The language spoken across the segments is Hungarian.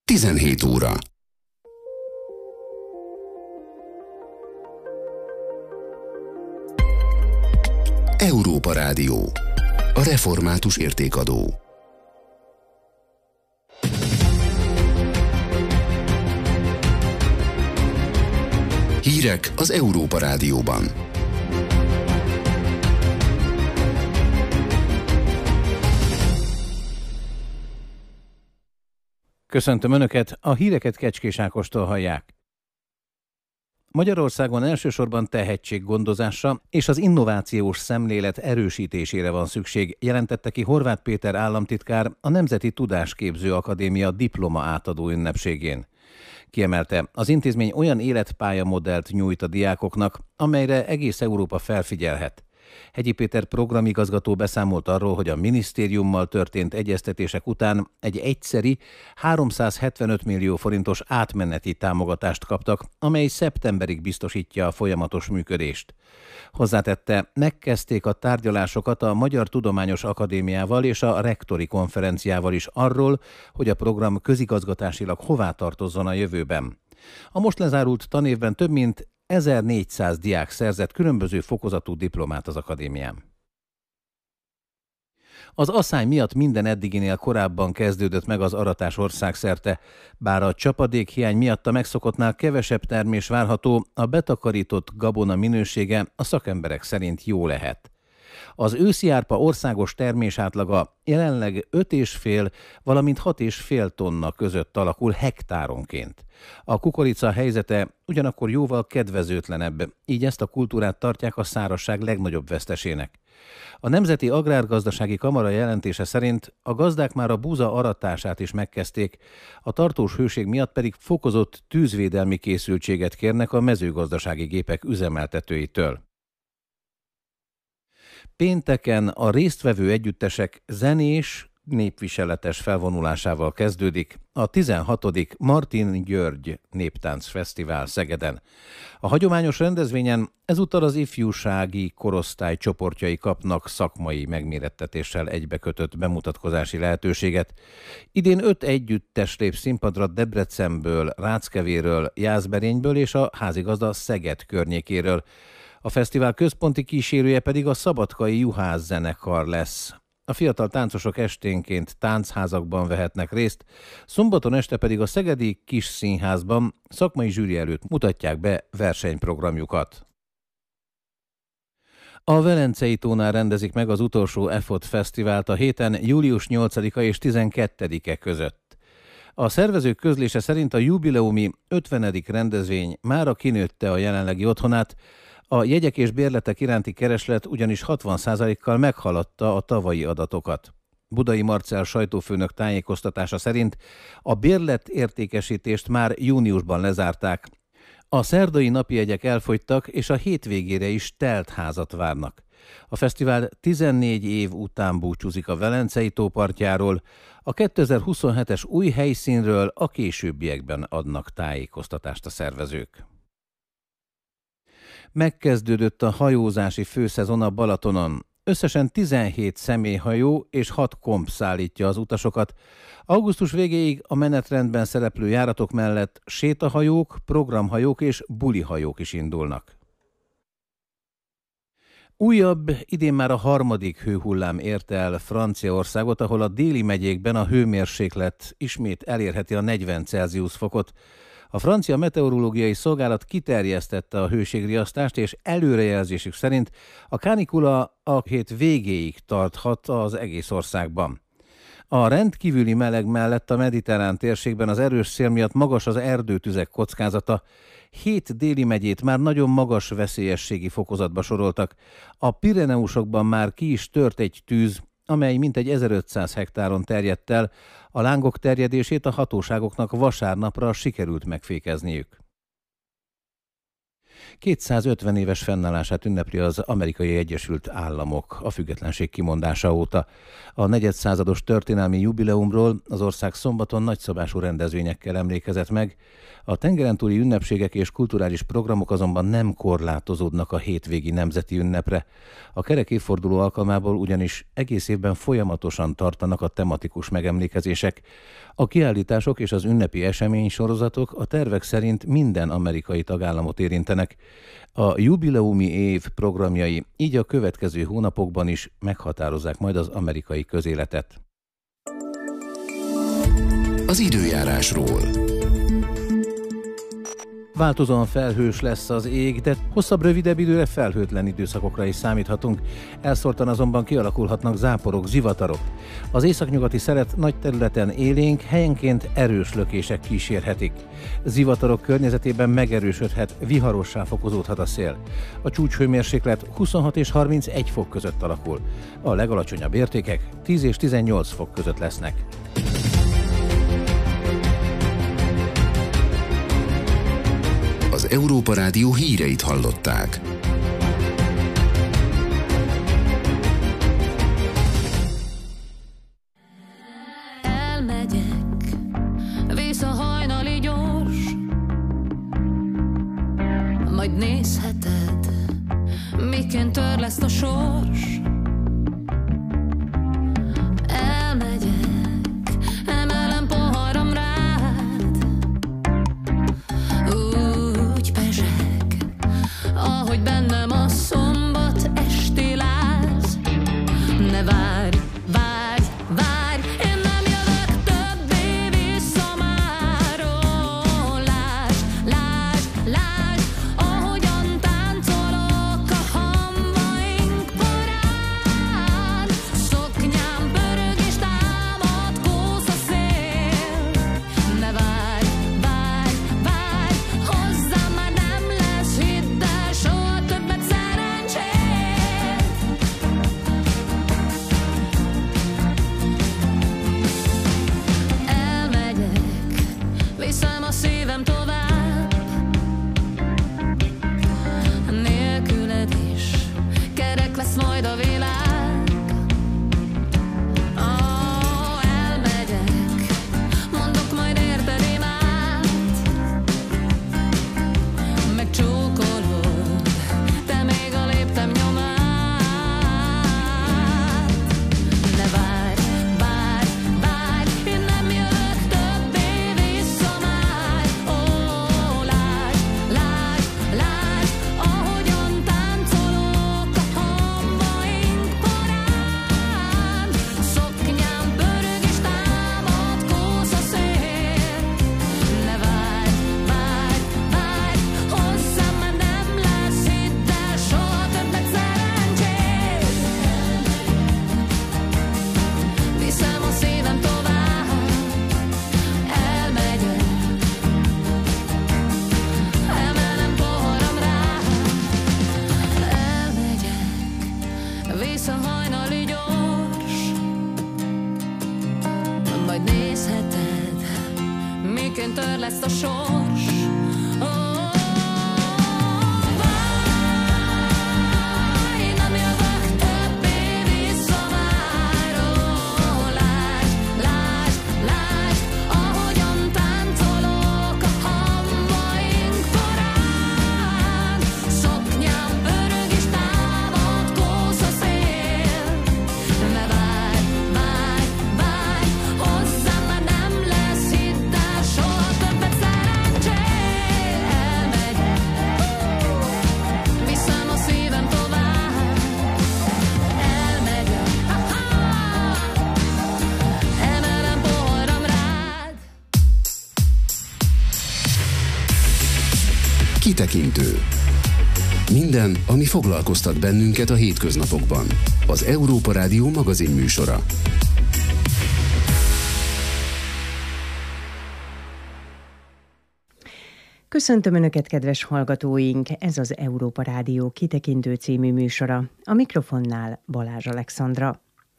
17 óra. Európa Rádió. A református értékadó. Hírek az Európa Rádióban. Köszöntöm Önöket, a híreket Kecskés Ákostól hallják. Magyarországon elsősorban tehetséggondozásra és az innovációs szemlélet erősítésére van szükség, jelentette ki Horváth Péter államtitkár a Nemzeti Tudásképző Akadémia diploma átadó ünnepségén. Kiemelte, az intézmény olyan életpályamodellt nyújt a diákoknak, amelyre egész Európa felfigyelhet. Hegyi Péter programigazgató beszámolt arról, hogy a minisztériummal történt egyeztetések után egy egyszeri 375 millió forintos átmeneti támogatást kaptak, amely szeptemberig biztosítja a folyamatos működést. Hozzátette, megkezdték a tárgyalásokat a Magyar Tudományos Akadémiával és a rektori konferenciával is arról, hogy a program közigazgatásilag hová tartozzon a jövőben. A most lezárult tanévben több mint 1400 diák szerzett különböző fokozatú diplomát az akadémián. Az aszály miatt minden eddiginél korábban kezdődött meg az aratás országszerte, bár a csapadékhiány miatt a megszokottnál kevesebb termés várható, a betakarított gabona minősége a szakemberek szerint jó lehet. Az őszi árpa országos termésátlaga jelenleg 5,5, valamint 6,5 tonna között alakul hektáronként. A kukorica helyzete ugyanakkor jóval kedvezőtlenebb, így ezt a kultúrát tartják a szárazság legnagyobb vesztesének. A Nemzeti Agrárgazdasági Kamara jelentése szerint a gazdák már a búza aratását is megkezdték, a tartós hőség miatt pedig fokozott tűzvédelmi készültséget kérnek a mezőgazdasági gépek üzemeltetőitől. Pénteken a résztvevő együttesek zenés, népviseletes felvonulásával kezdődik a 16. Martin György Néptánc Fesztivál Szegeden. A hagyományos rendezvényen ezúttal az ifjúsági korosztály csoportjai kapnak szakmai megmérettetéssel egybekötött bemutatkozási lehetőséget. Idén 5 együttes lép színpadra Debrecenből, Ráckevéről, Jászberényből és a házigazda Szeged környékéről. A fesztivál központi kísérője pedig a szabadkai Juhász zenekar lesz. A fiatal táncosok esténként táncházakban vehetnek részt, szombaton este pedig a Szegedi Kis Színházban szakmai zsűri előtt mutatják be versenyprogramjukat. A Velencei tónál rendezik meg az utolsó EFOT fesztivált a héten július 8-a és 12-e között. A szervezők közlése szerint a jubileumi 50. rendezvény mára kinőtte a jelenlegi otthonát, a jegyek és bérletek iránti kereslet ugyanis 60%-kal meghaladta a tavalyi adatokat. Budai Marcell sajtófőnök tájékoztatása szerint a bérletértékesítést már júniusban lezárták. A szerdai napi jegyek elfogytak, és a hétvégére is telt házat várnak. A fesztivál 14 év után búcsúzik a Velencei tó partjáról, a 2027-es új helyszínről a későbbiekben adnak tájékoztatást a szervezők. Megkezdődött a hajózási főszezon a Balatonon. Összesen 17 személyhajó és 6 komp szállítja az utasokat. Augusztus végéig a menetrendben szereplő járatok mellett sétahajók, programhajók és bulihajók is indulnak. Újabb, idén már a 3. hőhullám érte el Franciaországot, ahol a déli megyékben a hőmérséklet ismét elérheti a 40 Celsius fokot. A francia meteorológiai szolgálat kiterjesztette a hőségriasztást, és előrejelzésük szerint a kánikula a hét végéig tarthat az egész országban. A rendkívüli meleg mellett a mediterrán térségben az erős szél miatt magas az erdőtüzek kockázata. 7 déli megyét már nagyon magas veszélyességi fokozatba soroltak. A Pireneusokban már ki is tört egy tűz, amely mintegy 1500 hektáron terjedt el. A lángok terjedését a hatóságoknak vasárnapra sikerült megfékezniük. 250 éves fennállását ünnepli az Amerikai Egyesült Államok a függetlenség kimondása óta. A negyedszázados történelmi jubileumról az ország szombaton nagyszabású rendezvényekkel emlékezett meg. A tengeren túli ünnepségek és kulturális programok azonban nem korlátozódnak a hétvégi nemzeti ünnepre. A kerek évforduló alkalmából ugyanis egész évben folyamatosan tartanak a tematikus megemlékezések. A kiállítások és az ünnepi eseménysorozatok a tervek szerint minden amerikai tagállamot érintenek. A jubileumi év programjai így a következő hónapokban is meghatározzák majd az amerikai közéletet. Az időjárásról. Változóan felhős lesz az ég, de hosszabb, rövidebb időre felhőtlen időszakokra is számíthatunk. Elszórtan azonban kialakulhatnak záporok, zivatarok. Az északnyugati szelet nagy területen élénk, helyenként erős lökések kísérhetik. Zivatarok környezetében megerősödhet, viharossá fokozódhat a szél. A csúcshőmérséklet 26 és 31 fok között alakul. A legalacsonyabb értékek 10 és 18 fok között lesznek. Az Európa Rádió híreit hallották. Elmegyek, vissza hajnali gyors, majd nézheted, miként törleszt a sors. Elmegyek, emelem poharam rád, ahogy bennem a szombat esti láz. Ne várj, várj, várj, én nem jövök többé vissza már. Ó, lásd, lásd, lásd, ahogyan táncolok a hamvaink porán. Szoknyám pörög és támad kósz a szél. Ne várj, várj, várj, hozzám már nem lesz, hidd el, soha többet szerencsét. Elmegyek, viszem a szívem tovább, nélküled is kerek lesz majd a világ. Elmegyek, mondok majd érted imát, megcsókolod, te még a léptem nyomát. Ne várj, várj, várj, én nem jövök többé vissza már. Ó, lásd, lásd, lásd, ahogyan táncolok a hamvaink porán. Szoknyám pörög és támad kósz a szél. Ne várj, várj, várj, hozzám már nem lesz, hidd el, soha többet szerencsét. Viszem a szívem tovább, elmegyek, emelem poharam rád. Elmegyek, vissza hajnali gyors, majd nézheted, miként törleszt a sors. Várj, nem jövök többé vissza már. Ó, lásd, lásd, lásd, ahogyan táncolok a hamvaink porán. Szoknyám pörög és támad kósz a szél. Ne várj, várj, várj, hozzám már nem lesz, hidd el, soha többet szerencsét. Elmegyek, viszem a szívem tovább, elmegyek, emelem poharam rád. Kitekintő. Minden, ami foglalkoztat bennünket a hétköznapokban. Az Európa Rádió magazinműsora. Köszöntöm Önöket, kedves hallgatóink! Ez az Európa Rádió Kitekintő című műsora. A mikrofonnál Balázs Alexandra.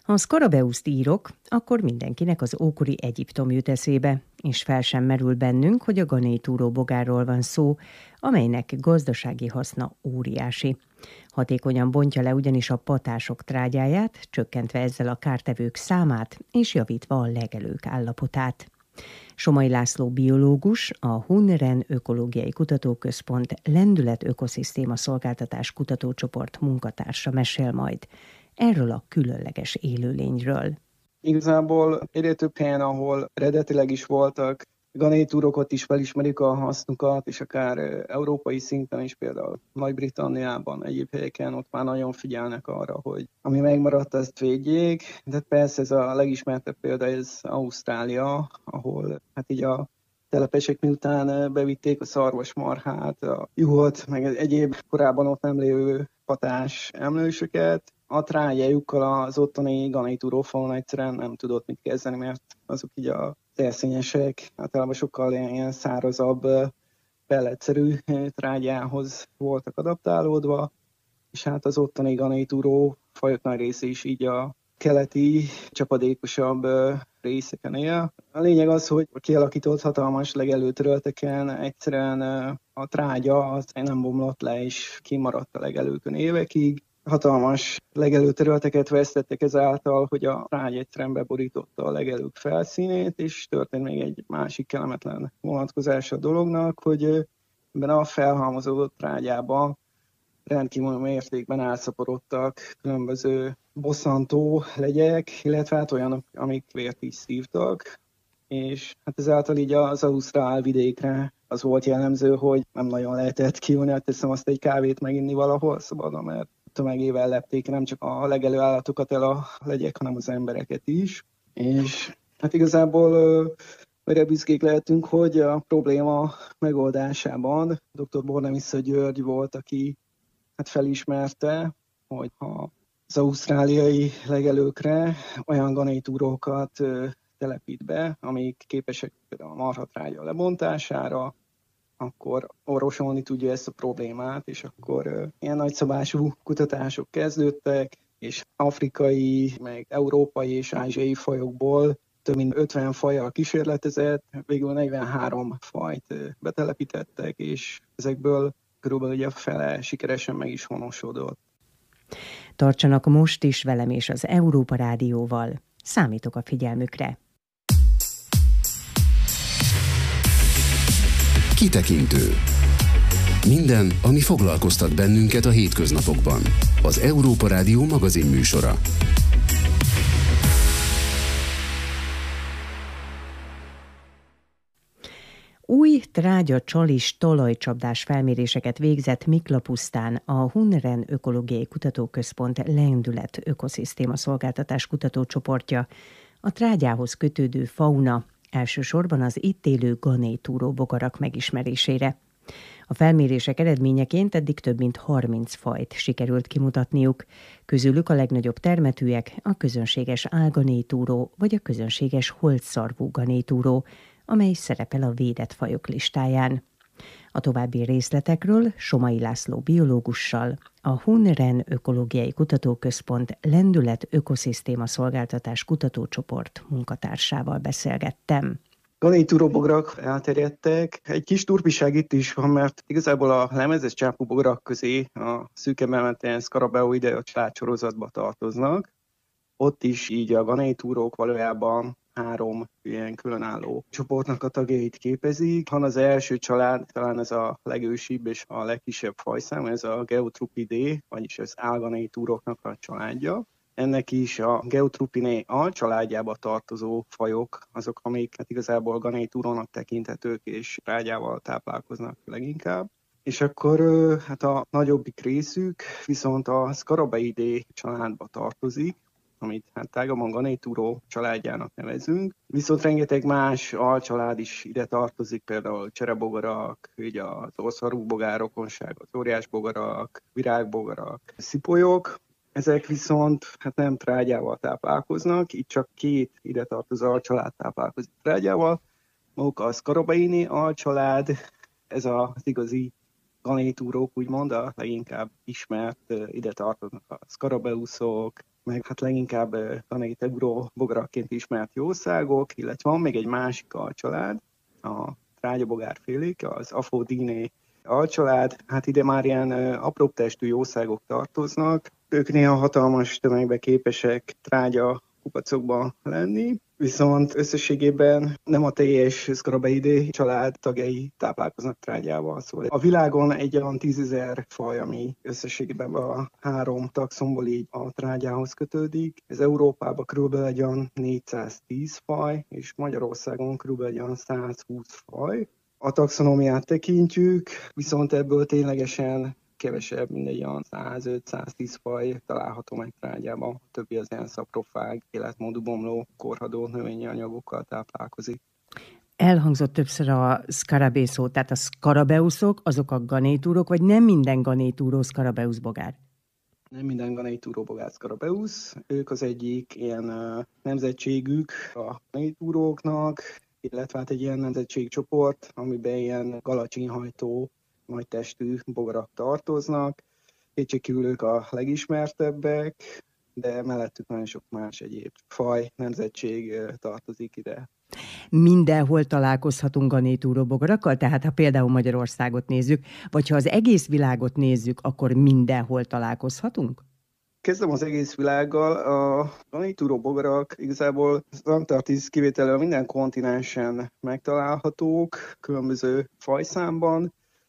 Ha a Scarabeuszt írok, akkor mindenkinek az ókori Egyiptom jut eszébe, és fel sem merül bennünk, hogy a Ganétúró bogárról van szó, amelynek gazdasági haszna óriási. Hatékonyan bontja le ugyanis a patások trágyáját, csökkentve ezzel a kártevők számát és javítva a legelők állapotát. Somai László biológus, a Hunren Ökológiai Kutatóközpont Lendület Ökoszisztéma Szolgáltatás Kutatócsoport munkatársa mesél majd erről a különleges élőlényről. Igazából egyre több helyen, ahol eredetileg is voltak ganétúrok, ott is felismerik a hasznukat, és akár európai szinten is, például Nagy-Britanniában, egyéb helyeken ott már nagyon figyelnek arra, hogy ami megmaradt, azt védjék. De persze ez a legismertebb példa, ez Ausztrália, ahol hát így a telepesek miután bevitték a szarvasmarhát, a juhot, meg egyéb korábban ott nem lévő patás emlősöket, a trágyájukkal az ottani ganétúrófalon egyszerűen nem tudott mit kezdeni, mert azok így a erszényesek általában sokkal ilyen szárazabb, pelletszerű trágyához voltak adaptálódva, és hát az ottani ganétúró fajok nagy része is így a keleti, csapadékosabb részeken él. A lényeg az, hogy a kialakított hatalmas legelőterületeken egyszerűen a trágya az nem bomlott le, és kimaradt a legelőkön évekig. Hatalmas legelőterületeket vesztettek ezáltal, hogy a trágy egyszerűen beborította a legelők felszínét, és történt még egy másik kellemetlen vonatkozás a dolognak, hogy ebben a felhalmozódott trágyában rendkívül mértékben elszaporodtak különböző bosszantó legyek, illetve hát olyanok, amik vért is szívtak, és hát ezáltal így az ausztrál vidékre az volt jellemző, hogy nem nagyon lehetett kijönni, hát teszem azt egy kávét meginni valahol szabadon, mert tömegével lepték nem csak a legelő állatokat el a legyek, hanem az embereket is. És hát igazából mire büszkék lehetünk, hogy a probléma megoldásában dr. Bornemisza György volt, aki hát felismerte, hogy az ausztráliai legelőkre olyan ganétúrókat telepít be, amik képesek például a marhatrágya lebontására, akkor orvosolni tudja ezt a problémát, és akkor ilyen nagyszabású kutatások kezdődtek, és afrikai, meg európai és ázsiai fajokból több mint 50 fajjal kísérletezett, végül 43 fajt betelepítettek, és ezekből körülbelül ugye a fele sikeresen meg is honosodott. Tartsanak most is velem és az Európa Rádióval. Számítok a figyelmükre. Kitekintő. Minden, ami foglalkoztat bennünket a hétköznapokban. Az Európa Rádió magazinműsora. Új trágya-csalis talajcsapdás felméréseket végzett Miklapusztán a Hunren Ökológiai Kutatóközpont Lendület Ökoszisztéma Szolgáltatás Kutatócsoportja, a trágyához kötődő fauna, elsősorban az itt élő ganétúró bogarak megismerésére. A felmérések eredményeként eddig több mint 30 fajt sikerült kimutatniuk, közülük a legnagyobb termetűek a közönséges álganétúró vagy a közönséges holdszarvú ganétúró, amely szerepel a védett fajok listáján. A további részletekről Somai László biológussal, a Hunren Ökológiai Kutatóközpont Lendület Ökoszisztéma Szolgáltatás Kutatócsoport munkatársával beszélgettem. Ganétúróbogarak elterjedtek. Egy kis turpiság itt is van, mert igazából a lemezes csápúbogarak közé a szűkebben meneten Scarabeoideae családsorozatba tartoznak. Ott is így a ganétúrók valójában 3 ilyen különálló csoportnak a tagjait képezik. Han az első család, talán ez a legősibb és a legkisebb fajszám, ez a Geotruppidae, vagyis az álganétúróknak a családja. Ennek is a Geotruppidae alcsaládjába tartozó fajok, azok, amik hát igazából ganétúrónak tekinthetők és trágyával táplálkoznak leginkább. És akkor hát a nagyobbik részük viszont a Scarabeoideae családba tartozik, amit hát tágabban ganétúró családjának nevezünk. Viszont rengeteg más alcsalád is ide tartozik, például cserebogarak, így az orszarvú bogár rokonság, az óriásbogarak, virágbogarak, szipolyok. Ezek viszont hát nem trágyával táplálkoznak, itt csak 2 ide tartozó alcsalád táplálkozik trágyával. Maguk a Scarabeoideae alcsalád, ez az igazi ganétúrók, úgymond, a leginkább ismert, ide tartoznak a Scarabeusok, meg hát leginkább Granit-Euró bogarakként ismert jószágok, illetve van még egy másik alcsalád, a trágyabogárfélék, az Aphodidae alcsalád, hát ide már ilyen apróbb testű jószágok tartoznak, ők néha hatalmas tömegbe képesek trágya kupacokban lenni, viszont összességében nem a teljes Scarabeidae család tagjai táplálkoznak trágyával. Szóval a világon egy olyan 10 000 faj, ami összességében a 3 taxonból így a trágyához kötődik. Ez Európában kb. Egy olyan 410 faj, és Magyarországon kb. Egy olyan 120 faj. A taxonómiát tekintjük, viszont ebből ténylegesen kevesebb, mint egy olyan 105-110 faj található meg trágyában, a többi az ilyen szaprofág, életmódú bomló, korhadó növényi anyagokkal táplálkozik. Elhangzott többször a Scarabée szó, tehát a Scarabeusok, azok a ganétúrok, vagy nem minden ganétúró Scarabeus bogár? Nem minden ganétúró bogár Scarabeus, ők az egyik ilyen nemzetségük a ganétúróknak, illetve hát egy ilyen nemzetségcsoport, amiben ilyen galacsinhajtó, nagy testű bogarak tartoznak. Kétségkívül ők a legismertebbek, de mellettük nagyon sok más egyéb faj, nemzetség tartozik ide. Mindenhol találkozhatunk ganétúró bogarakkal, tehát ha például Magyarországot nézzük, vagy ha az egész világot nézzük, akkor mindenhol találkozhatunk? Kezdem az egész világgal. A ganétúró bogarak igazából az Antarktisz kivételével minden kontinensen megtalálhatók, különböző fajszámban.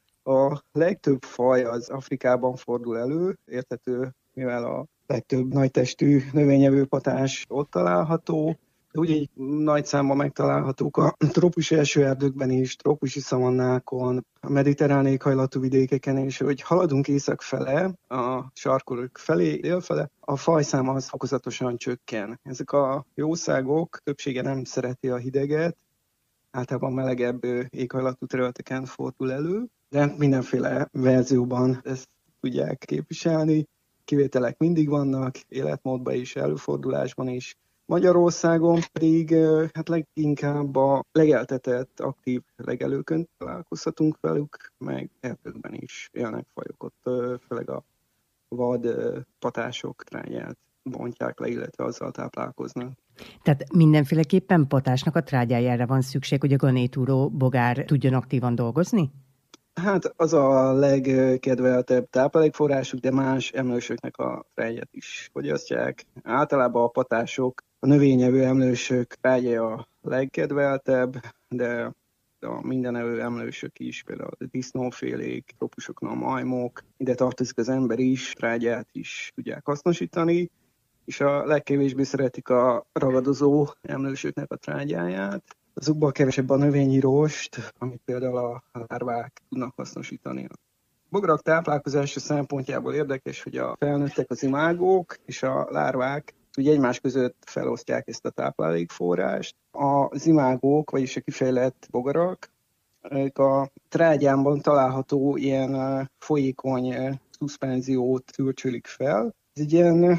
A legtöbb faj az Afrikában fordul elő, érthető, mivel a legtöbb nagytestű növényevő patás ott található. Úgy nagy számban megtalálhatók a trópusi esőerdőkben is, trópusi szavannákon, a éghajlatú vidékeken, és hogy haladunk észak fele, a sarkkörök felé, délfele, a fajszám az fokozatosan csökken. Ezek a jószágok többsége nem szereti a hideget, általában melegebb éghajlatú területeken fordul elő, de mindenféle verzióban ezt tudják képviselni. Kivételek mindig vannak, életmódban is, előfordulásban is. Magyarországon pedig hát leginkább a legeltetett, aktív legelőkön találkozhatunk velük, meg erdőkben is élnek fajok, ott főleg a vad patások trágyát bontják le, illetve azzal táplálkoznak. Tehát mindenféleképpen patásnak a trágyájára van szükség, hogy a ganétúró bogár tudjon aktívan dolgozni? Hát az a legkedveltebb táplálékforrásuk, de más emlősöknek a trágyát is fogyasztják. Általában a patások, a növényevő emlősök trágyája a legkedveltebb, de a mindenevő emlősök is, például a disznófélék, trópusokon a majmok, ide tartozik az ember is, trágyát is tudják hasznosítani, és a legkevésbé szeretik a ragadozó emlősöknek a trágyáját. Azokban kevesebb a növényi rost, amit például a lárvák tudnak hasznosítani. A bogarak táplálkozása szempontjából érdekes, hogy a felnőttek, az imágók és a lárvák ugye egymás között felosztják ezt a táplálékforrást. Az imágók, vagyis a kifejlett bogarak, ők a trágyámban található ilyen folyékony szuszpenziót szürcsölik fel. Ez egy ilyen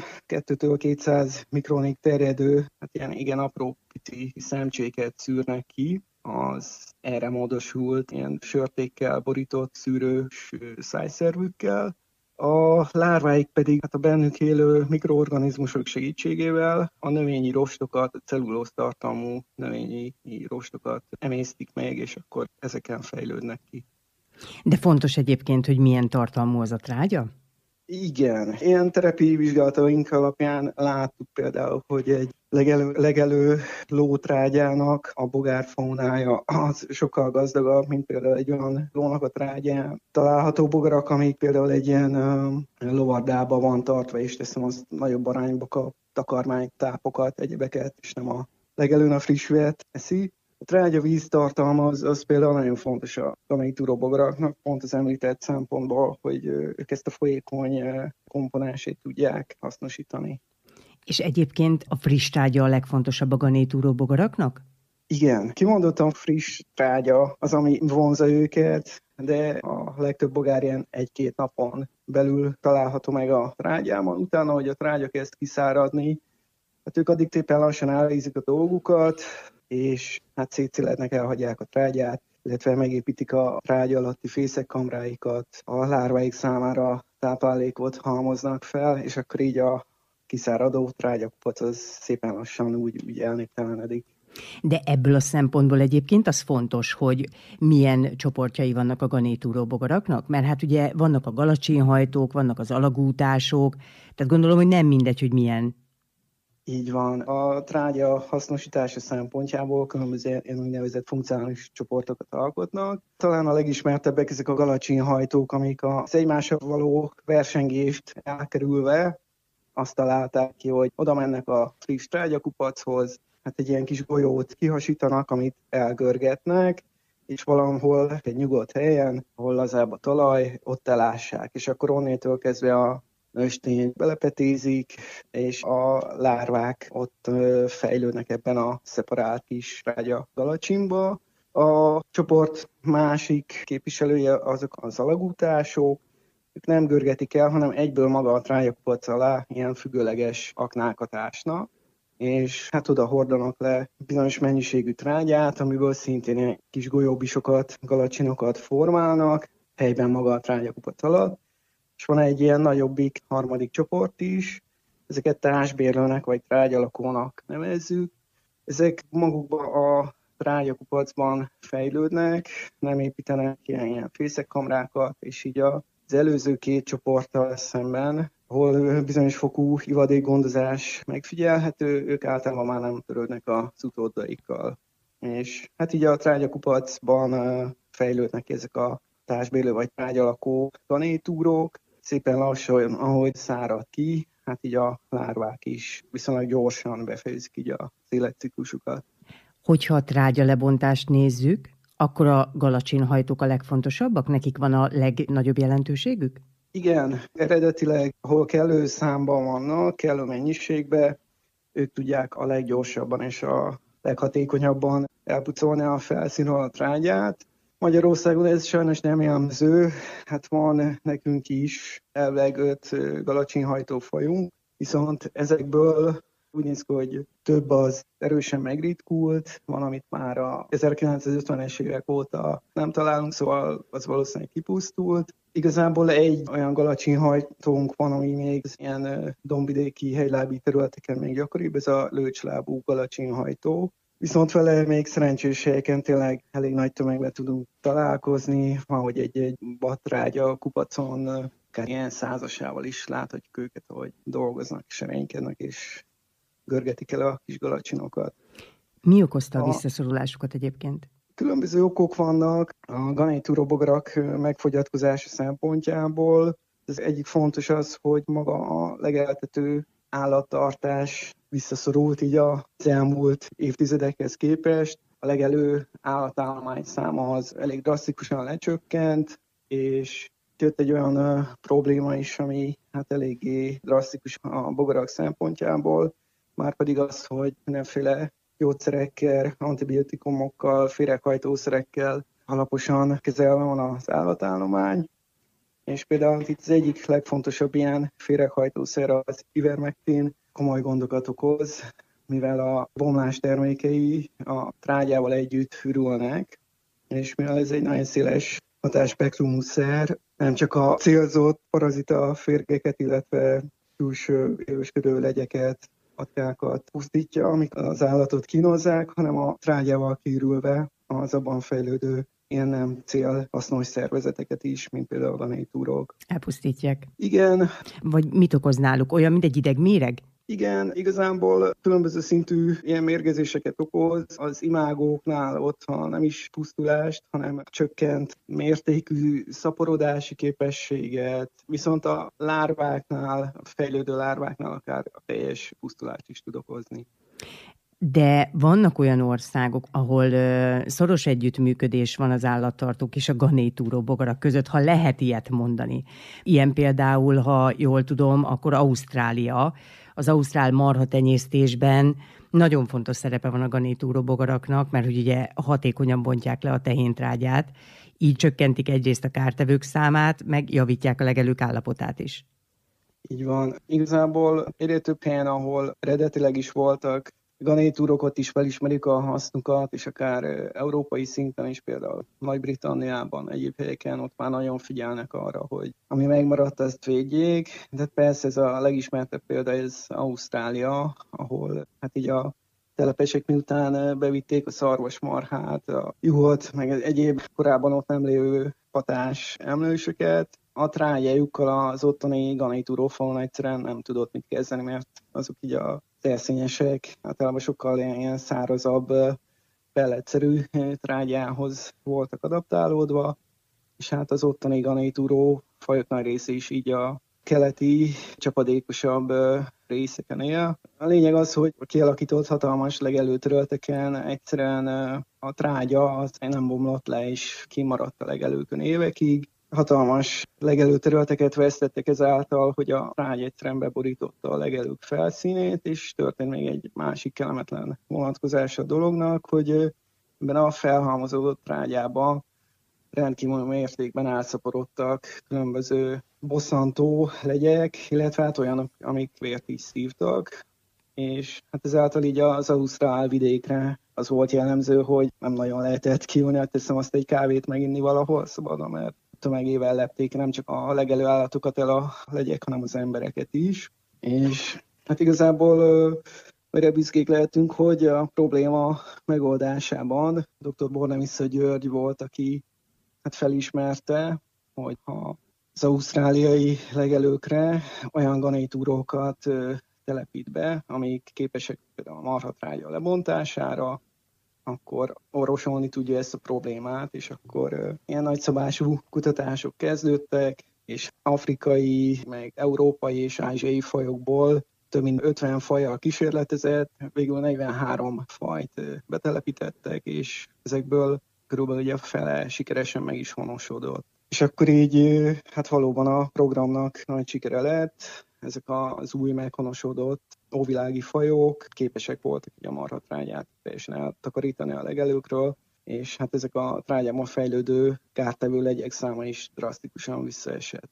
2-200 mikronig terjedő, hát ilyen igen apró pici szemcséket szűrnek ki, az erre módosult ilyen sörtékkel borított szűrős szájszervükkel. A lárváik pedig hát a bennük élő mikroorganizmusok segítségével a növényi rostokat, a cellulóz tartalmú növényi rostokat emésztik meg, és akkor ezeken fejlődnek ki. De fontos egyébként, hogy milyen tartalmú az a trágya? Igen, ilyen terepi vizsgálataink alapján láttuk például, hogy egy legelő lótrágyának a bogárfaunája az sokkal gazdagabb, mint például egy olyan lónak a trágyán. Található bogarak, amik például egy ilyen lovardában van tartva, és teszem, az nagyobb arányba kap takarmánytápokat, egyebeket, és nem a legelőn a friss vért eszi. A trágya víztartalma az például nagyon fontos a ganétúró bogaraknak, pont az említett szempontból, hogy ők ezt a folyékony komponensét tudják hasznosítani. És egyébként a friss trágya a legfontosabb a ganétúró bogaraknak? Igen, kimondottan friss trágya az, ami vonza őket, de a legtöbb bogár ilyen 1-2 napon belül található meg a trágyában. Utána, hogy a trágya kezd kiszáradni, hát ők addig szépen lassan elvégzik a dolgukat, és hát szétszélednek, elhagyják a trágyát, illetve megépítik a trágya alatti fészekkamráikat, a lárváik számára táplálékot halmoznak fel, és akkor így a kiszáradó trágyakupac az szépen lassan úgy elnéptelenedik. De ebből a szempontból egyébként az fontos, hogy milyen csoportjai vannak a ganétúró bogaraknak, mert hát ugye vannak a galacsinhajtók, vannak az alagútások, tehát gondolom, hogy nem mindegy, hogy milyen. Így van. A trágya hasznosítása szempontjából különböző úgynevezett funkcionális csoportokat alkotnak. Talán a legismertebbek ezek a galacsinhajtók, amik az egymással való versengést elkerülve azt találták ki, hogy oda mennek a friss trágyakupachoz, hát egy ilyen kis golyót kihasítanak, amit elgörgetnek, és valahol egy nyugodt helyen, ahol lazább a talaj, ott elássák, és akkor onnétől kezdve a nőstény belepetézik, és a lárvák ott fejlődnek ebben a szeparált kis trágya galacsinba. A csoport másik képviselője azok az alagútások, ők nem görgetik el, hanem egyből maga a trágyakupac alá ilyen függőleges aknákat ásnak, és hát oda hordanak le bizonyos mennyiségű trágyát, amiből szintén egy kis golyóbisokat, galacsinokat formálnak, helyben maga a trágyakupac alatt. És van egy ilyen nagyobbik harmadik csoport is, ezeket társbérlőnek vagy trágyalakónak nevezzük. Ezek magukban a trágyakupacban fejlődnek, nem építenek ilyen fészekkamrákat, és így az előző két csoporttal szemben, ahol bizonyos fokú ivadékgondozás megfigyelhető, ők általában már nem törődnek az utódaikkal. És hát így a trágyakupacban fejlődnek ezek a társbérlő vagy trágyalakó ganétúrók, szépen lassan, ahogy szárad ki, hát így a lárvák is viszonylag gyorsan befejezik így az életciklusukat. Hogyha a trágya lebontást nézzük, akkor a galacsinhajtók a legfontosabbak? Nekik van a legnagyobb jelentőségük? Igen, eredetileg, ahol kellő számban vannak, kellő mennyiségben, ők tudják a leggyorsabban és a leghatékonyabban elpucolni a felszínről a trágyát. Magyarországon ez sajnos nem jellemző, hát van nekünk is elvileg 5 galacsinhajtó fajunk, viszont ezekből úgy néz ki, hogy több az erősen megritkult, van, amit már a 1950-es évek óta nem találunk, szóval az valószínűleg kipusztult. Igazából egy olyan galacsinhajtónk van, ami még ilyen dombvidéki helylábi területeken még gyakoribb, ez a lőcslábú galacsinhajtó. Viszont vele még szerencsés helyeken tényleg elég nagy tömegben tudunk találkozni, ahogy egy battrágya kupacon, akár ilyen százasával is láthatjuk őket, ahogy dolgoznak, és reménykednek, és görgetik el a kis galacsinokat. Mi okozta a visszaszorulásukat egyébként? Különböző okok vannak a ganétúró bogarak megfogyatkozása szempontjából. Az egyik fontos az, hogy maga a legeltető állattartás visszaszorult így az elmúlt évtizedekhez képest. A legelő állatállomány száma az elég drasztikusan lecsökkent, és jött egy olyan probléma is, ami hát eléggé drasztikus a bogarak szempontjából, márpedig az, hogy mindenféle gyógyszerekkel, antibiotikumokkal, féreghajtószerekkel alaposan kezelve van az állatállomány. És például itt az egyik legfontosabb ilyen féreghajtószer az ivermektin, komoly gondokat okoz, mivel a bomlás termékei a trágyával együtt hűrülnek, és mivel ez egy nagyon széles hatásspektrumú szer, nem csak a célzott parazita férgeket, illetve külső élősködő legyeket, atyákat pusztítja, amik az állatot kínozzák, hanem a trágyával kiürülve az abban fejlődő ilyen nem célhasznos szervezeteket is, mint például a ganétúrók. Elpusztítják. Igen. Vagy mit okoz náluk? Olyan, mint egy idegméreg? Igen, igazából különböző szintű ilyen mérgezéseket okoz. Az imágóknál ott nem is pusztulást, hanem csökkent mértékű szaporodási képességet, viszont a lárváknál, a fejlődő lárváknál akár a teljes pusztulást is tud okozni. De vannak olyan országok, ahol szoros együttműködés van az állattartók és a ganétúró bogarak között, ha lehet ilyet mondani. Ilyen például, ha jól tudom, akkor Ausztrália. Az ausztrál marhatenyésztésben nagyon fontos szerepe van a ganétúró bogaraknak, mert hogy ugye hatékonyan bontják le a tehéntrágyát, így csökkentik egyrészt a kártevők számát, meg javítják a legelők állapotát is. Így van. Igazából egyre több helyen, ahol eredetileg is voltak garnitúrok is felismerik a hasznukat, és akár európai szinten is, például Nagy-Britanniában, egyéb helyeken ott már nagyon figyelnek arra, hogy ami megmaradt, azt védjék. De persze ez a legismertebb példa, ez Ausztrália, ahol hát így a telepesek miután bevitték a szarvasmarhát, a juhot, meg egyéb korábban ott nem lévő patás emlősöket, a trágyájukkal az ottani garnitúrófalon egyszerűen nem tudott mit kezdeni, mert azok így a terszényesek általában sokkal ilyen szárazabb, pelletszerű trágyához voltak adaptálódva, és hát az ottani garnitúró fajok nagy része is így a keleti, csapadékosabb részeken él. A lényeg az, hogy a kialakított hatalmas legelőterületeken egyszerűen a trágya az nem bomlott le, és kimaradt a legelőkön évekig. Hatalmas legelőterületeket vesztettek ezáltal, hogy a trágya egyszerűen beborította a legelők felszínét, és történt még egy másik kellemetlen vonatkozása a dolognak, hogy ebben a felhalmozódott trágyában rendkívül mértékben elszaporodtak különböző bosszantó legyek, illetve hát olyanok, amik vért is szívtak, és hát ezáltal így az ausztrál vidékre az volt jellemző, hogy nem nagyon lehetett kijönni, hát teszem azt egy kávét meginni valahol szabadon, mert tömegével lepték nem csak a legelő állatokat el a legyek, hanem az embereket is. És hát igazából mire büszkék lehetünk, hogy a probléma megoldásában dr. Bornemisza György volt, aki hát felismerte, hogy az ausztráliai legelőkre olyan garnitúrókat telepít be, amik képesek például a marhatrágya lebontására, akkor orvosolni tudja ezt a problémát, és akkor ilyen nagyszabású kutatások kezdődtek, és afrikai, meg európai és ázsiai fajokból több mint 50 fajjal kísérletezett, végül 43 fajt betelepítettek, és ezekből körülbelül ugye a fele sikeresen meg is honosodott. És akkor így hát valóban a programnak nagy sikere lett, ezek az új meghonosodott óvilági fajok képesek voltak a marhatrágyát teljesen eltakarítani a legelőkről, és hát ezek a trágyában fejlődő kártevő legyek száma is drasztikusan visszaesett.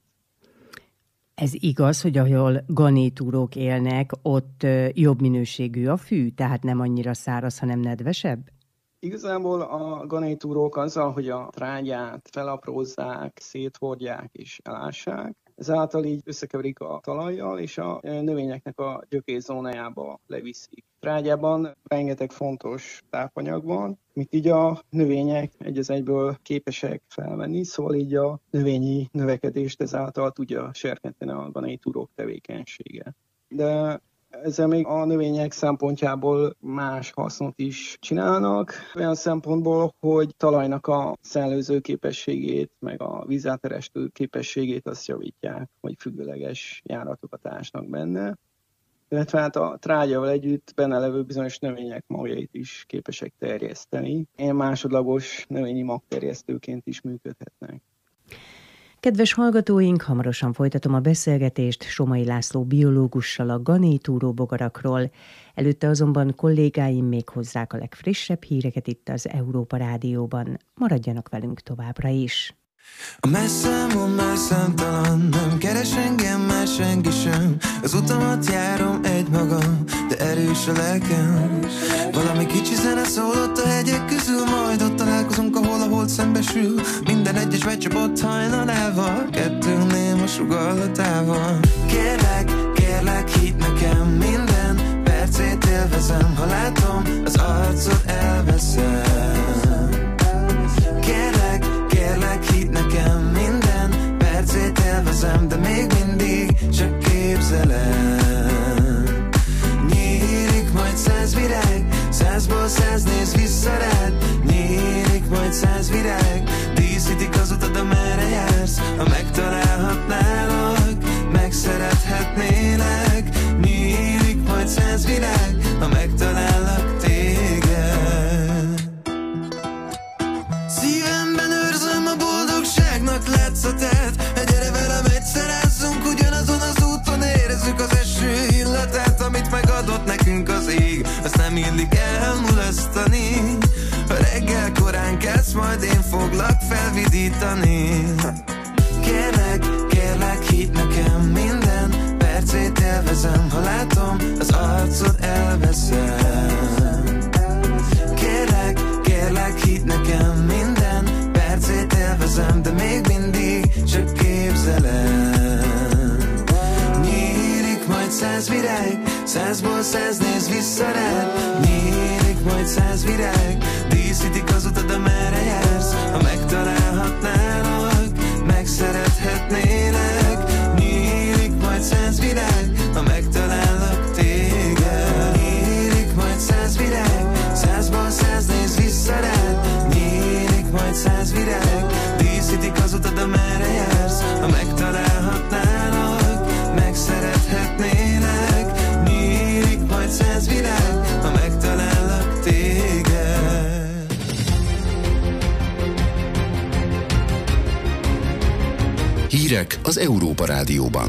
Ez igaz, hogy ahol garnitúrók élnek, ott jobb minőségű a fű, tehát nem annyira száraz, hanem nedvesebb? Igazából a garnitúrók azzal, hogy a trágyát felaprózzák, széthordják és elássák, ezáltal így összekeverik a talajjal, és a növényeknek a gyökérzónájába leviszik. Trágyában rengeteg fontos tápanyag van, amit így a növények egy az egyből képesek felvenni, szóval így a növényi növekedést ezáltal tudja serkenteni a garnitúrók tevékenysége. De ezzel még a növények szempontjából más hasznot is csinálnak, olyan szempontból, hogy talajnak a szellőző képességét, meg a vízáterestő képességét azt javítják, hogy függőleges járatokat ásnak benne. Illetve hát a trágyával együtt benne levő bizonyos növények magjait is képesek terjeszteni. Ilyen másodlagos növényi magterjesztőként is működhetnek. Kedves hallgatóink, hamarosan folytatom a beszélgetést Somai László biológussal a garnitúró bogarakról. Előtte azonban kollégáim még hozzák a legfrissebb híreket itt az Európa Rádióban. Maradjanak velünk továbbra is. A messzámon már számtalan, nem keres engem már senki sem. Az utamat járom egymagam, de erős a lelkem. Valami kicsi zene szólott a hegyek közül, majd ott találkozunk, ahol a hold szembesül. Minden egyes becsapott hajnalával, kettőnk néma sugallatával. Kérlek, hidd nekem, minden percét élvezem. Ha látom, az arcod elveszem. Kérlek, hidd nekem, minden percét élvezem, de még mindig csak képzelem. Nyílik majd 100 virág, 100-ból 100 néz vissza rád. Nyílik majd 100 virág, díszítik az utad, amerre jársz. Ha megtalálhatnálak, megszerethetnélek. Nyílik majd 100 virág, ha megtalállak téged. Szívemben őrzöm a boldogságnak látszatát. Gyere velem, egyszerázzunk ugyanazon az úton, érezzük az eső illatát, amit megadott nekünk az ég. Azt nem illik elmulasztani. Ha reggel korán kelsz, majd én foglak felvidítani. Kérlek, hidd nekem, minden percét élvezem. Ha látom, az arcod elveszem. 100 virág, 100-ból 100 néz vissza rád. Nyílik majd 100 virág, díszítik az utat, amerre jársz. Ha megtalálhatnálak, megszerethetnélek. Nyílik majd 100 virág, ha megtalállak téged. Nyílik majd 100 virág, 100-ból 100 néz vissza rád. Nyílik majd 100 virág, díszítik az utat, amerre jársz. Ha megtalálhatnálak, megszerethetnélek. Nyílik majd 100 virág, ha megtalállak téged. Hírek az Európa Rádióban.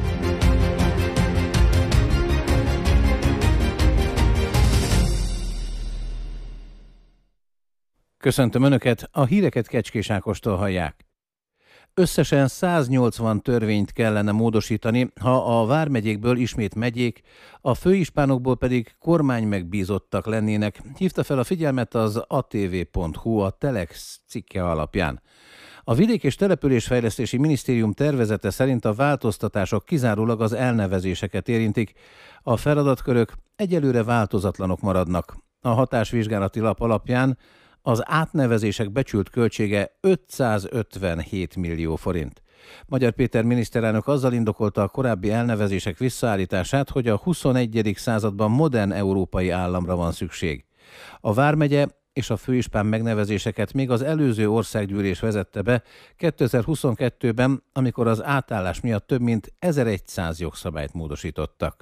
Köszöntöm Önöket, a híreket Kecskés Ákostól hallják. Összesen 180 törvényt kellene módosítani, ha a vármegyékből ismét megyék, a főispánokból pedig kormánymegbízottak lennének, hívta fel a figyelmet az atv.hu a Telex cikke alapján. A Vidék- és Településfejlesztési Minisztérium tervezete szerint a változtatások kizárólag az elnevezéseket érintik, a feladatkörök egyelőre változatlanok maradnak. A hatásvizsgálati lap alapján az átnevezések becsült költsége 557 millió forint. Magyar Péter miniszterelnök azzal indokolta a korábbi elnevezések visszaállítását, hogy a 21. században modern európai államra van szükség. A vármegye és a főispán megnevezéseket még az előző országgyűlés vezette be 2022-ben, amikor az átállás miatt több mint 1100 jogszabályt módosítottak.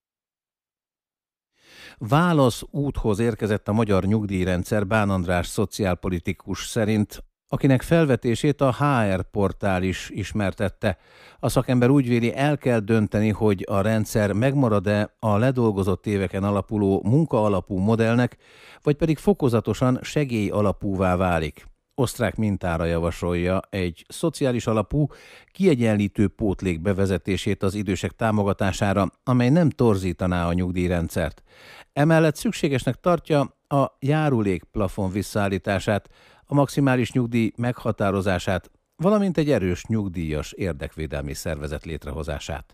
Válasz úthoz érkezett a magyar nyugdíjrendszer Bán András szociálpolitikus szerint, akinek felvetését a HR portál is ismertette. A szakember úgy véli, el kell dönteni, hogy a rendszer megmarad-e a ledolgozott éveken alapuló munkaalapú modellnek, vagy pedig fokozatosan segély alapúvá válik. Osztrák mintára javasolja egy szociális alapú, kiegyenlítő pótlék bevezetését az idősek támogatására, amely nem torzítaná a nyugdíjrendszert. Emellett szükségesnek tartja a járulékplafon visszaállítását, a maximális nyugdíj meghatározását, valamint egy erős nyugdíjas érdekvédelmi szervezet létrehozását.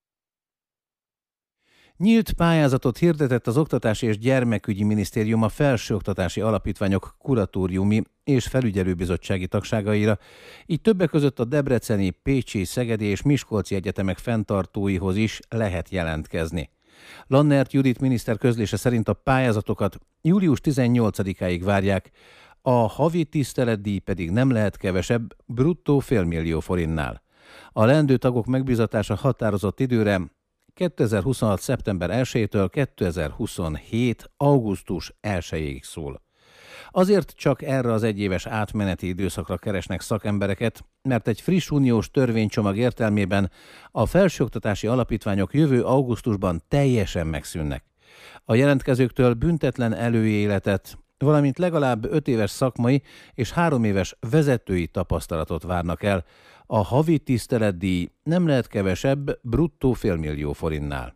Nyílt pályázatot hirdetett az Oktatási és Gyermekügyi Minisztérium a felsőoktatási alapítványok kuratóriumi és felügyelőbizottsági tagságaira, így többek között a debreceni, pécsi, szegedi és miskolci egyetemek fenntartóihoz is lehet jelentkezni. Lannert Judit miniszter közlése szerint a pályázatokat július 18-áig várják, a havi tiszteletdíj pedig nem lehet kevesebb, bruttó $500 000. A leendő tagok megbízatása határozott időre 2026. szeptember 1-től 2027. augusztus 1-ig szól. Azért csak erre az egyéves átmeneti időszakra keresnek szakembereket, mert egy friss uniós törvénycsomag értelmében a felsőoktatási alapítványok jövő augusztusban teljesen megszűnnek. A jelentkezőktől büntetlen előéletet, valamint legalább 5 éves szakmai és 3 éves vezetői tapasztalatot várnak el. A havi tiszteletdíj nem lehet kevesebb, bruttó $500 000.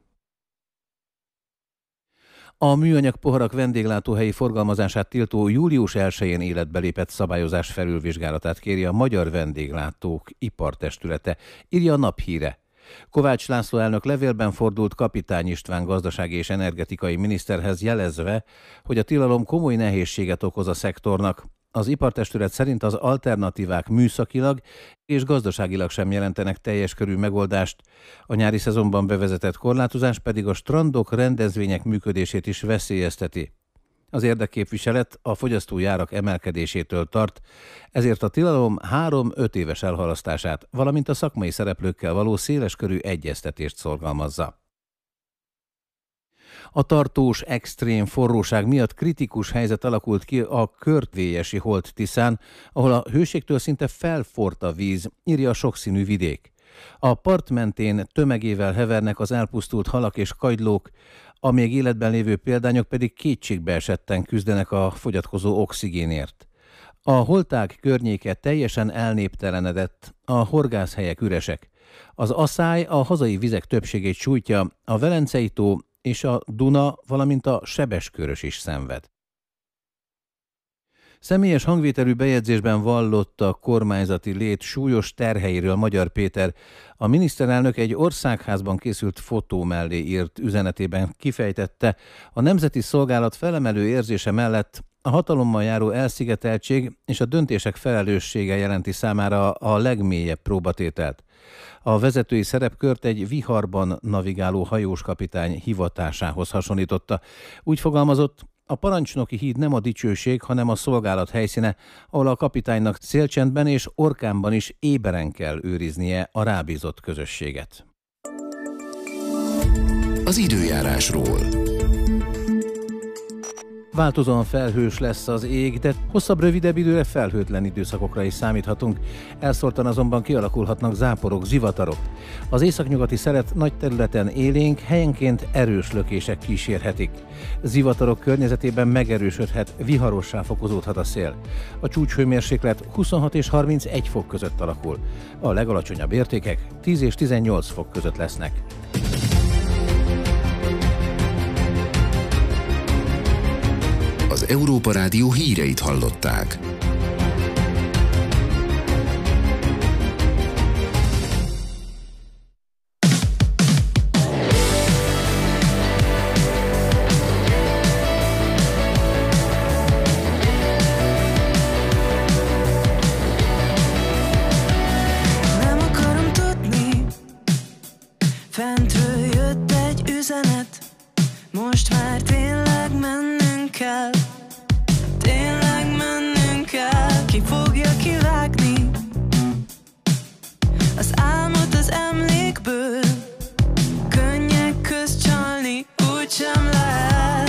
A műanyag poharak vendéglátóhelyi forgalmazását tiltó július 1-én életbe lépett szabályozás felülvizsgálatát kéri a Magyar Vendéglátók Ipartestülete, írja a Naphíre. Kovács László elnök levélben fordult Kapitány István gazdasági és energetikai miniszterhez jelezve, hogy a tilalom komoly nehézséget okoz a szektornak. Az ipartestület szerint az alternatívák műszakilag és gazdaságilag sem jelentenek teljes körű megoldást. A nyári szezonban bevezetett korlátozás pedig a strandok, rendezvények működését is veszélyezteti. Az érdekképviselet a fogyasztói árak emelkedésétől tart, ezért a tilalom 3-5 éves elhalasztását, valamint a szakmai szereplőkkel való széleskörű egyeztetést szorgalmazza. A tartós extrém forróság miatt kritikus helyzet alakult ki a Körtvélyesi Holt-Tiszán, ahol a hőségtől szinte felforrt a víz, írja a sokszínű vidék. A part mentén tömegével hevernek az elpusztult halak és kagylók, a még életben lévő példányok pedig kétségbeesetten küzdenek a fogyatkozó oxigénért. A holták környéke teljesen elnéptelenedett, a horgászhelyek üresek. Az aszály a hazai vizek többségét sújtja, a Velencei tó és a Duna, valamint a Sebeskörös is szenved. Személyes hangvételű bejegyzésben vallotta a kormányzati lét súlyos terheiről Magyar Péter. A miniszterelnök egy országházban készült fotó mellé írt üzenetében kifejtette, a nemzeti szolgálat felemelő érzése mellett a hatalommal járó elszigeteltség és a döntések felelőssége jelenti számára a legmélyebb próbatételt. A vezetői szerepkört egy viharban navigáló hajóskapitány hivatásához hasonlította. Úgy fogalmazott, a parancsnoki híd nem a dicsőség, hanem a szolgálat helyszíne, ahol a kapitánynak szélcsendben és orkánban is éberen kell őriznie a rábízott közösséget. Az időjárásról. Változóan felhős lesz az ég, de hosszabb, rövidebb időre felhőtlen időszakokra is számíthatunk. Elszórtan azonban kialakulhatnak záporok, zivatarok. Az északnyugati szelet nagy területen élénk, helyenként erős lökések kísérhetik. Zivatarok környezetében megerősödhet, viharossá fokozódhat a szél. A csúcshőmérséklet 26 és 31 fok között alakul. A legalacsonyabb értékek 10 és 18 fok között lesznek. Az Európa Rádió híreit hallották. Nem akarom tudni, fentről jött egy üzenet, most már tényleg mennünk kell. Tényleg mennünk kell, ki fogja kivágni az álmot az emlékből. Könnyek közt csalni úgysem lehet.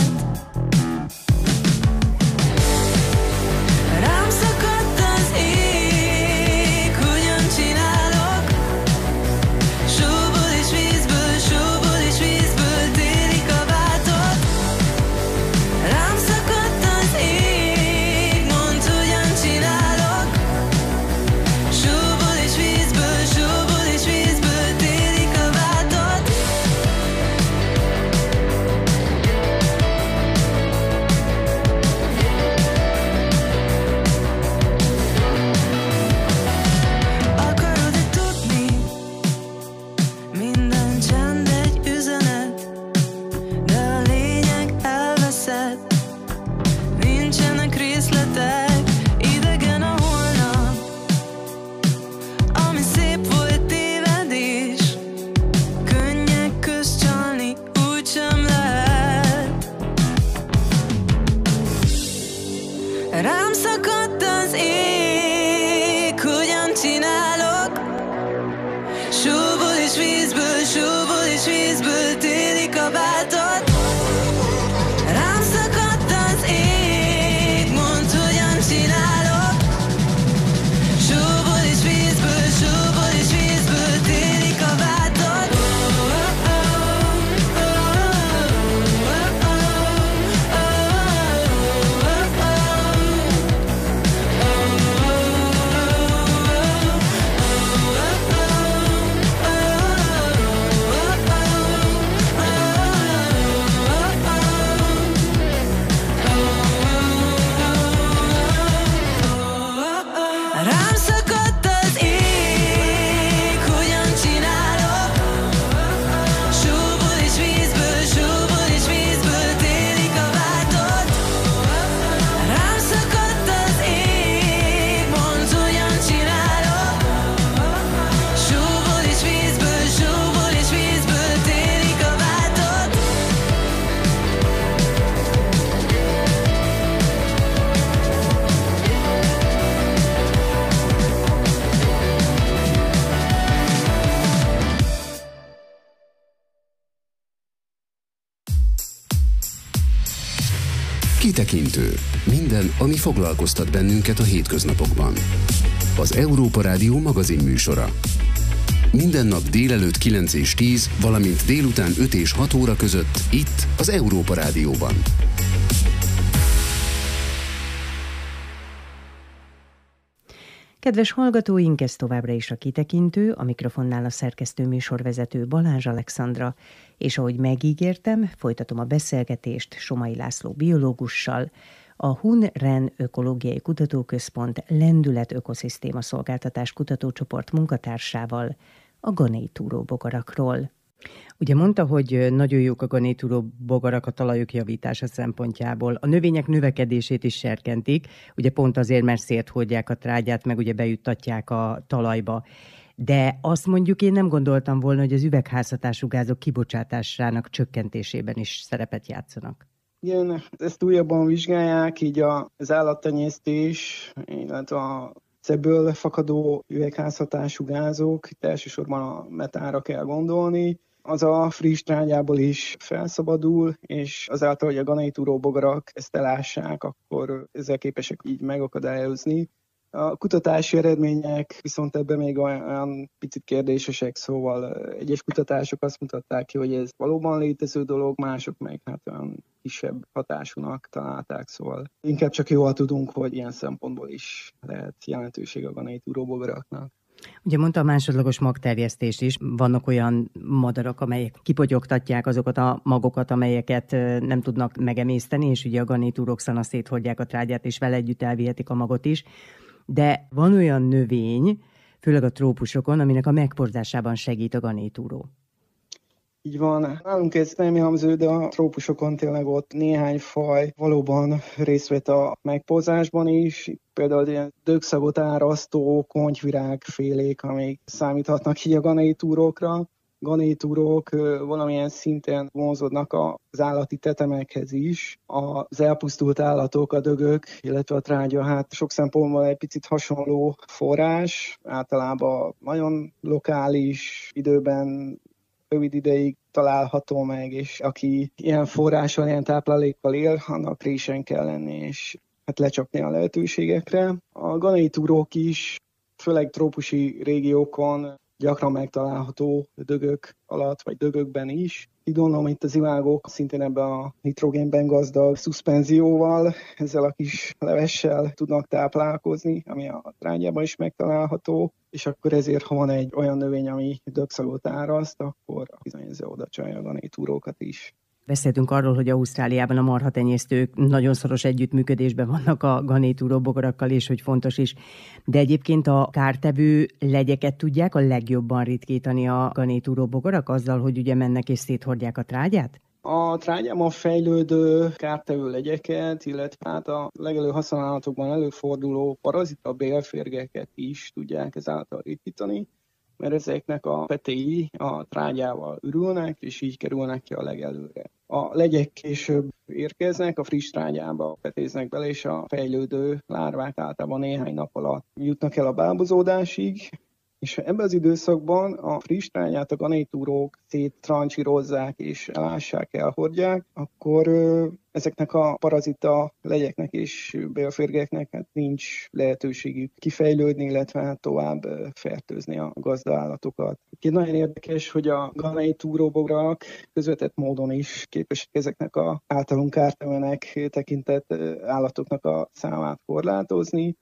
Rám szakadt az ég, hogyan csinálok? Sóból és vízből téli kabátot. Rám szakadt az ég, mondd, hogyan csinálok? Sóból és vízből téli kabátot. Akarod-e tudni? Minden csend egy üzenet, de a lényeg elveszett. Nincsenek részletek, idegen a holnap. Ami szép volt tévedés, könnyek közt csalni úgysem lehet. Rám szakadt az ég, hogyan csinálok? Sóból és vízből téli kabátot. Rám szakadt az ég, mondd, hogyan csinálok? Sóból és vízből téli kabátot. Rám szakadt az ég, hogyan csinálok? Sóból és vízből téli kabátot. Rám szakadt az ég, mondd, hogyan csinálok? Sóból és vízből téli kabátot. Kitekintő. Minden, ami foglalkoztat bennünket a hétköznapokban. Az Európa Rádió magazinműsora. Minden nap délelőtt 9 és 10, valamint délután 5 és 6 óra között, itt az Európa Rádióban. Kedves hallgatóink, ez továbbra is a Kitekintő, a mikrofonnál a szerkesztő műsorvezető Balázs Alexandra, és ahogy megígértem, folytatom a beszélgetést Somai László biológussal, a Hun-Ren Ökológiai Kutatóközpont Lendület Ökoszisztéma Szolgáltatás kutatócsoport munkatársával a ganétúró bogarakról. Ugye mondta, hogy nagyon jók a ganétúró bogarak a talajok javítása szempontjából. A növények növekedését is serkentik, ugye pont azért, mert széthordják a trágyát, meg ugye bejuttatják a talajba. De azt mondjuk én nem gondoltam volna, hogy az üvegházhatású gázok kibocsátásának csökkentésében is szerepet játszanak. Igen, ezt újabban vizsgálják, így az állattenyésztés, illetve a ebből fakadó üvegházhatású gázok, itt elsősorban a metánra kell gondolni, az a friss trágyából is felszabadul, és azáltal, hogy a ganétúró bogarak ezt elássák, akkor ezzel képesek így megakadályozni. A kutatási eredmények viszont ebben még olyan picit kérdésesek, szóval egyes kutatások azt mutatták ki, hogy ez valóban létező dolog, mások meg hát olyan kisebb hatásúnak találták, szóval inkább csak jól tudunk, hogy ilyen szempontból is lehet jelentőség a ganétúró bogaraknak. Ugye mondta a másodlagos magterjesztés is, vannak olyan madarak, amelyek kipogyogtatják azokat a magokat, amelyeket nem tudnak megemészteni, és ugye a ganétúrók szana széthordják a trágyát, és vele együtt elvihetik a magot is. De van olyan növény, főleg a trópusokon, aminek a megporzásában segít a ganétúró. Így van. Nálunk ez nem jellemző, de a trópusokon tényleg ott néhány faj valóban részt vett a megporzásban is. Például ilyen dögszagot árasztó kontyvirágfélék, amik számíthatnak így a ganétúrókra. Ganétúrók valamilyen szinten vonzódnak az állati tetemekhez is. Az elpusztult állatok, a dögök, illetve a trágya, hát sok szempontból egy picit hasonló forrás. Általában nagyon lokális időben, rövid ideig található meg, és aki ilyen forrással, ilyen táplálékkal él, annak résen kell lenni, és hát lecsapni a lehetőségekre. A ganétúrók is, főleg trópusi régiókon gyakran megtalálható dögök alatt, vagy dögökben is. Így gondolom, itt az ivágok szintén ebben a nitrogénben gazdag szuszpenzióval, ezzel a kis levessel tudnak táplálkozni, ami a trágyában is megtalálható, és akkor ezért, ha van egy olyan növény, ami dögszagot áraszt, akkor bizony ezzel oda csalja a ganétúrókat is. Beszéltünk arról, hogy Ausztráliában a marhatenyésztők nagyon szoros együttműködésben vannak a ganétúró bogarakkal, és hogy fontos is. De egyébként a kártevő legyeket tudják a legjobban ritkítani a ganétúró bogarak azzal, hogy ugye mennek és széthordják a trágyát? A trágyában fejlődő kártevő legyeket, illetve hát a legelő használatokban előforduló parazita bélférgeket is tudják ezáltal ritkítani, mert ezeknek a petéi a trágyával ürülnek, és így kerülnek ki a legelőre. A legyek később érkeznek, a friss trágyába petéznek bele, és a fejlődő lárvák általában néhány nap alatt jutnak el a bábozódásig, és ebben az időszakban a friss trágyát a ganétúrók széttrancsírozzák és elássák, elhordják, akkor ezeknek a parazita legyeknek és bélférgeknek hát nincs lehetőségük kifejlődni, illetve tovább fertőzni a gazdaállatokat. Itt nagyon érdekes, hogy a ganétúró bogarak közvetett módon is képesek ezeknek az általunk kártevőnek tekintett állatoknak a számát korlátozni.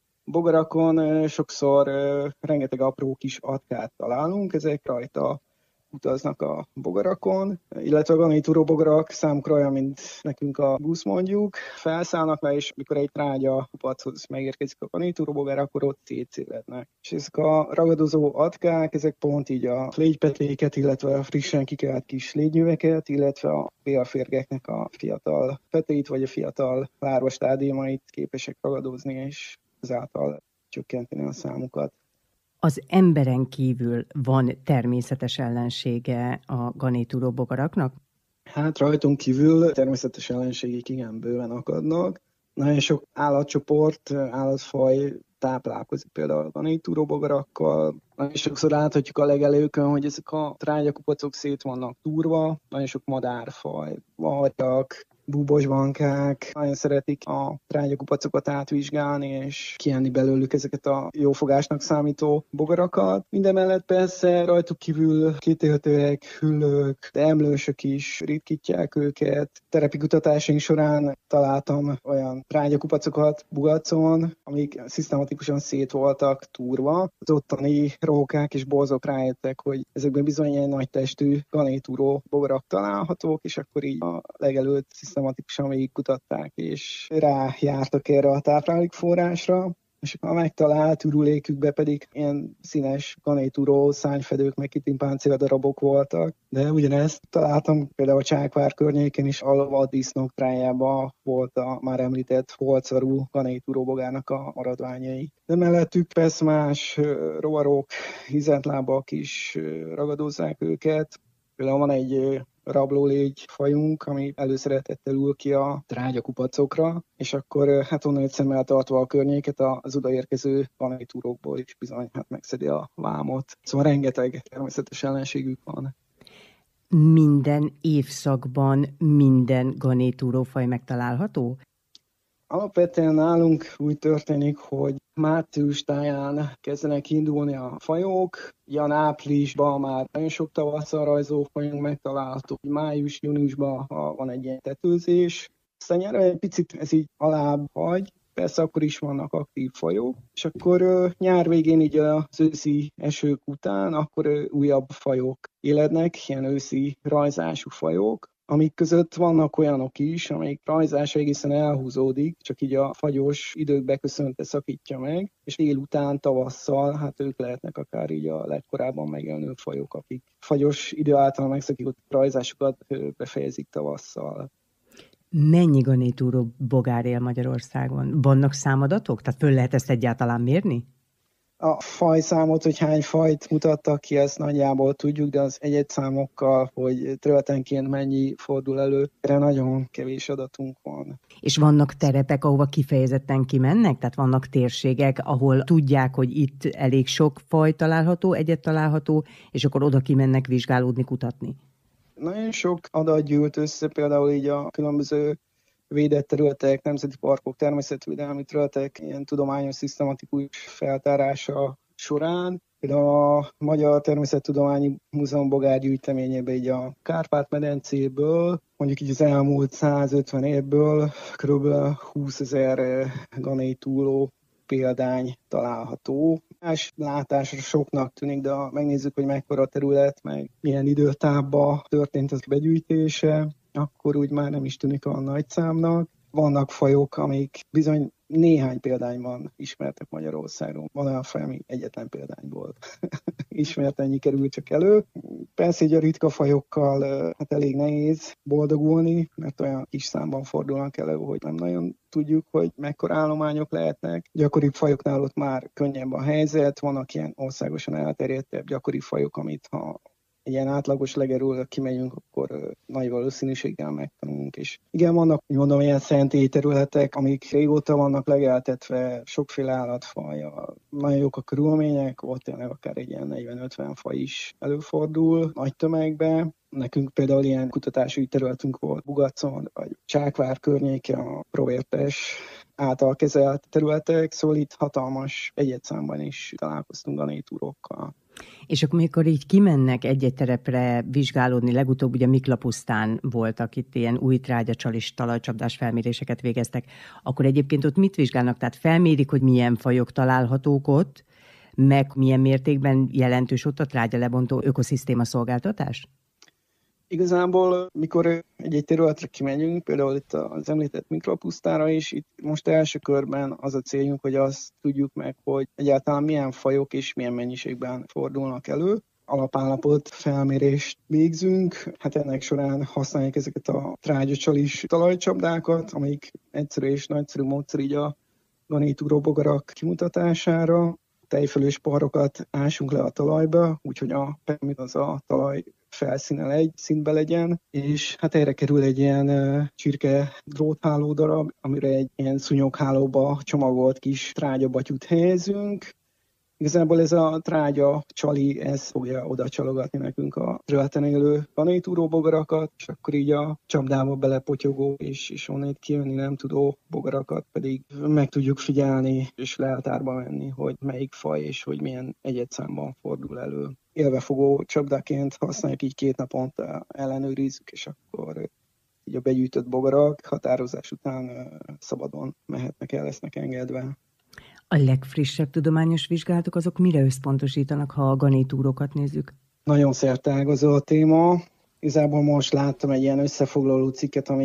Bogarakon sokszor rengeteg apró kis atkát találunk, ezek rajta utaznak a bogarakon, illetve a ganétúró bogarak számukra olyan, mint nekünk a busz mondjuk, felszállnak le, és mikor egy trágya kupachoz megérkezik a ganétúró bogar, akkor ott szétszélednek. És ezek a ragadozó atkák, ezek pont így a légypetéket, illetve a frissen kikelt kis légynyöveket, illetve a bélférgeknek a fiatal petéit, vagy a fiatal lárvastádiumait képesek ragadozni, és ezáltal csökkenteni a számukat. Az emberen kívül van természetes ellensége a ganétúró bogaraknak? Hát rajtunk kívül természetes ellenségek igen bőven akadnak. Nagyon sok állatcsoport, állatfaj táplálkozik például a ganétúró bogarakkal. Nagyon sokszor láthatjuk a legelőkön, hogy ezek a trágyakupacok szét vannak túrva. Nagyon sok madárfaj, varjak, búbosbankák nagyon szeretik a trágyakupacokat átvizsgálni, és kienni belőlük ezeket a jófogásnak számító bogarakat. Mindemellett persze rajtuk kívül kétéltőek, hüllők, de emlősök is ritkítják őket. Terepi kutatásaink során találtam olyan trágyakupacokat Bugacon, amik szisztematikusan szét voltak túrva. Az ottani rókák és borzok rájöttek, hogy ezekben bizony egy nagy testű ganétúró bogarak találhatók, és akkor így a legelőtt szisztematikus szisztematikusan végigkutatták, és rájártak erre a táplálékforrásra, és a megtalált ürülékükbe pedig ilyen színes ganétúró szárnyfedők, meg kitimpáncél darabok voltak. De ugyanezt találtam például a Csákvár környékén is, a vaddisznók trájában volt a már említett holcarú ganétúró bogárnak a maradványai. De mellettük persze más rovarok, hizentlábak is ragadózzák őket. Például van egy rablólégy fajunk, ami előszeretettel ül ki a trágyakupacokra, és akkor hát onnan szemmel tartva a környéket az odaérkező ganétúrókból is bizony megszedi a vámot. Szóval rengeteg természetes ellenségük van. Minden évszakban minden ganétúrófaj megtalálható? Alapvetően nálunk úgy történik, hogy március táján kezdenek indulni a fajok, áprilisban már nagyon sok tavasszal rajzó fajunk megtalálható, május-júniusban van egy ilyen tetőzés. Aztán nyáron egy picit ez így alább hagy, persze akkor is vannak aktív fajok, és akkor nyár végén így az őszi esők után akkor újabb fajok élednek, ilyen őszi rajzású fajok, amik között vannak olyanok is, amelyik rajzása egészen elhúzódik, csak így a fagyos idők beköszönte szakítja meg, és délután, tavasszal, hát ők lehetnek akár így a legkorábban megjelenő fajok, akik fagyos idő által megszakított rajzásukat befejezik tavasszal. Mennyi ganétúró bogár él Magyarországon? Vannak számadatok? Tehát föl lehet ezt egyáltalán mérni? A fajszámot, hogy hány fajt mutattak ki, ezt nagyjából tudjuk, de az egyedszámokkal, hogy területenként mennyi fordul elő, erre nagyon kevés adatunk van. És vannak terepek, ahova kifejezetten kimennek? Tehát vannak térségek, ahol tudják, hogy itt elég sok faj található, egyed található, és akkor oda kimennek vizsgálódni, kutatni? Nagyon sok adat gyűlt össze, például így a különböző védett területek, nemzeti parkok, természetvédelmi területek ilyen tudományos, szisztematikus feltárása során. Például a Magyar Természettudományi Múzeum bogárgyűjteményében így a Kárpát-medencéből, mondjuk így az elmúlt 150 évből kb. 20 000 ganétúró példány található. Más látásra soknak tűnik, de ha megnézzük, hogy mekkora terület, meg milyen időtávban történt az begyűjtése, akkor úgy már nem is tűnik olyan nagy számnak. Vannak fajok, amik bizony néhány példányban ismertek Magyarországon. Van olyan faj, ami egyetlen példányból ismert, ennyi kerül csak elő. Persze így a ritka fajokkal hát elég nehéz boldogulni, mert olyan kis számban fordulnak elő, hogy nem nagyon tudjuk, hogy mekkora állományok lehetnek. Gyakoribb fajoknál ott már könnyebb a helyzet, vannak ilyen országosan elterjedtebb gyakori fajok, amit ha egy ilyen átlagos legerről kimegyünk, akkor nagy valószínűséggel megtanulunk. És igen, vannak, úgy mondom, ilyen szentély területek, amik régóta vannak legeltetve, sokféle állatfaj. Nagyon jók a körülmények, ott tényleg akár egy ilyen 40-50 faj is előfordul nagy tömegben. Nekünk például ilyen kutatási területünk volt Bugacon, vagy Csákvár környéke, a Provértes által kezelt területek, szóval itt hatalmas egyedszámban is találkoztunk ganétúrókkal. És akkor mikor így kimennek egy-egy terepre vizsgálódni, legutóbb ugye Miklapusztán voltak, itt ilyen új trágyacsalis talajcsapdás felméréseket végeztek, akkor egyébként ott mit vizsgálnak? Tehát felmérik, hogy milyen fajok találhatók ott, meg milyen mértékben jelentős ott a trágya lebontó ökoszisztéma szolgáltatás? Igazából, mikor egy területre kimegyünk, például itt az említett Miklapusztára is, itt most első körben az a céljunk, hogy azt tudjuk meg, hogy egyáltalán milyen fajok és milyen mennyiségben fordulnak elő. Alapállapot felmérést végzünk, hát ennek során használjuk ezeket a trágyacsalis talajcsapdákat, amik egyszerű és nagyszerű módszer így a ganétúró bogarak kimutatására. Tejfölös parrokat ásunk le a talajba, úgyhogy az a talaj felszínen egy szintbe legyen, és hát erre kerül egy ilyen csirke drótháló darab, amire egy ilyen szúnyoghálóba csomagolt kis trágyabatyút helyezünk. Igazából ez a trágya csali, ez fogja oda csalogatni nekünk a területen élő ganétúró bogarakat, és akkor így a csapdába belepotyogó és onnét kijönni nem tudó bogarakat pedig meg tudjuk figyelni, és leltárba menni, hogy melyik faj és hogy milyen egyedszámban fordul elő. Élvefogó csapdáként használjuk, így 2 naponta ellenőrizzük, és akkor így a begyűjtött bogarak határozás után szabadon mehetnek el, lesznek engedve. A legfrissebb tudományos vizsgálatok azok mire összpontosítanak, ha a ganétúrókat nézzük? Nagyon szerteágazó a téma. Igazából most láttam egy ilyen összefoglaló cikket, ami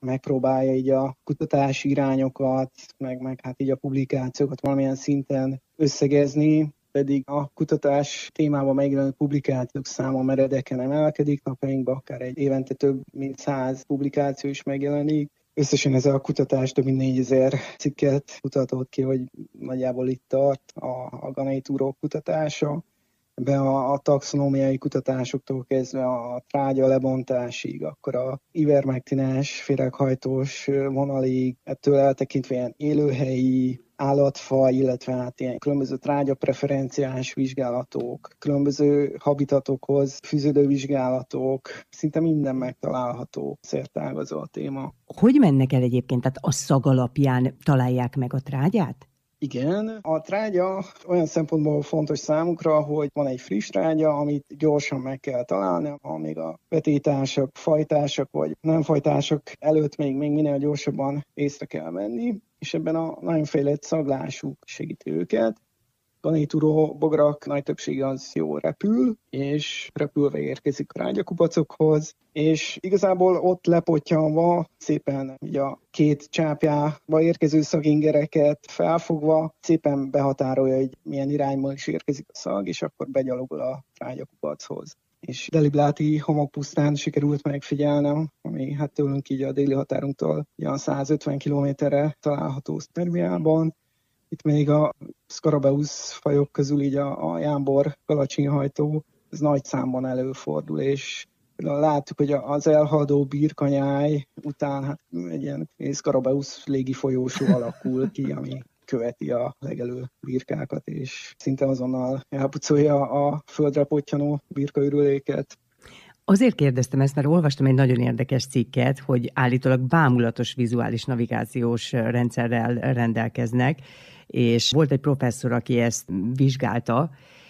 megpróbálja így a kutatási irányokat, meg hát így a publikációkat valamilyen szinten összegezni, pedig a kutatás témában megjelenő publikációk száma meredeken emelkedik, napjainkban akár egy évente több mint 100 publikáció is megjelenik. Összesen ez a kutatás több mint 4000 cikket kutatott ki, hogy nagyjából itt tart a ganeitúrók kutatása. Ebben a taxonómiai kutatásoktól kezdve a trágya lebontásig, akkor a ivermektines, féreghajtós vonalig, ettől eltekintve ilyen élőhelyi, állatfaj, illetve hát ilyen különböző trágyapreferenciás vizsgálatok, különböző habitatokhoz fűződő vizsgálatok, szinte minden megtalálható, szertágazó a téma. Hogy mennek el egyébként? Tehát a szag alapján találják meg a trágyát? Igen, a trágya olyan szempontból fontos számukra, hogy van egy friss trágya, amit gyorsan meg kell találni, amíg a vetétársak, fajtársak vagy nem fajtársak előtt még minél gyorsabban észre kell venni, és ebben a nagyon fejlett szaglásuk segíti őket. Ganeitúró bogarak nagy többsége az jól repül, és repülve érkezik a trágyakupacokhoz, és igazából ott lepottyanva, szépen így a két csápjába érkező szagingereket felfogva, szépen behatárolja, hogy milyen irányból is érkezik a szag, és akkor begyalogol a trágyakupachoz. És Delibláti homokpusztán sikerült megfigyelnem, ami hát tőlünk így a déli határunktól olyan 150 kilométerre található Szerbiában. Itt még a Scarabeus fajok közül így a jámbor kalacsinhajtó, ez nagy számban előfordul, és láttuk, hogy az elhaladó birkanyáj után hát egy ilyen Scarabeus légifolyósó alakul ki, ami követi a legelő birkákat, és szinte azonnal elpucolja a földre pottyanó birkaürüléket. Azért kérdeztem ezt, mert olvastam egy nagyon érdekes cikket, hogy állítólag bámulatos vizuális navigációs rendszerrel rendelkeznek, és volt egy professzor, aki ezt vizsgálta,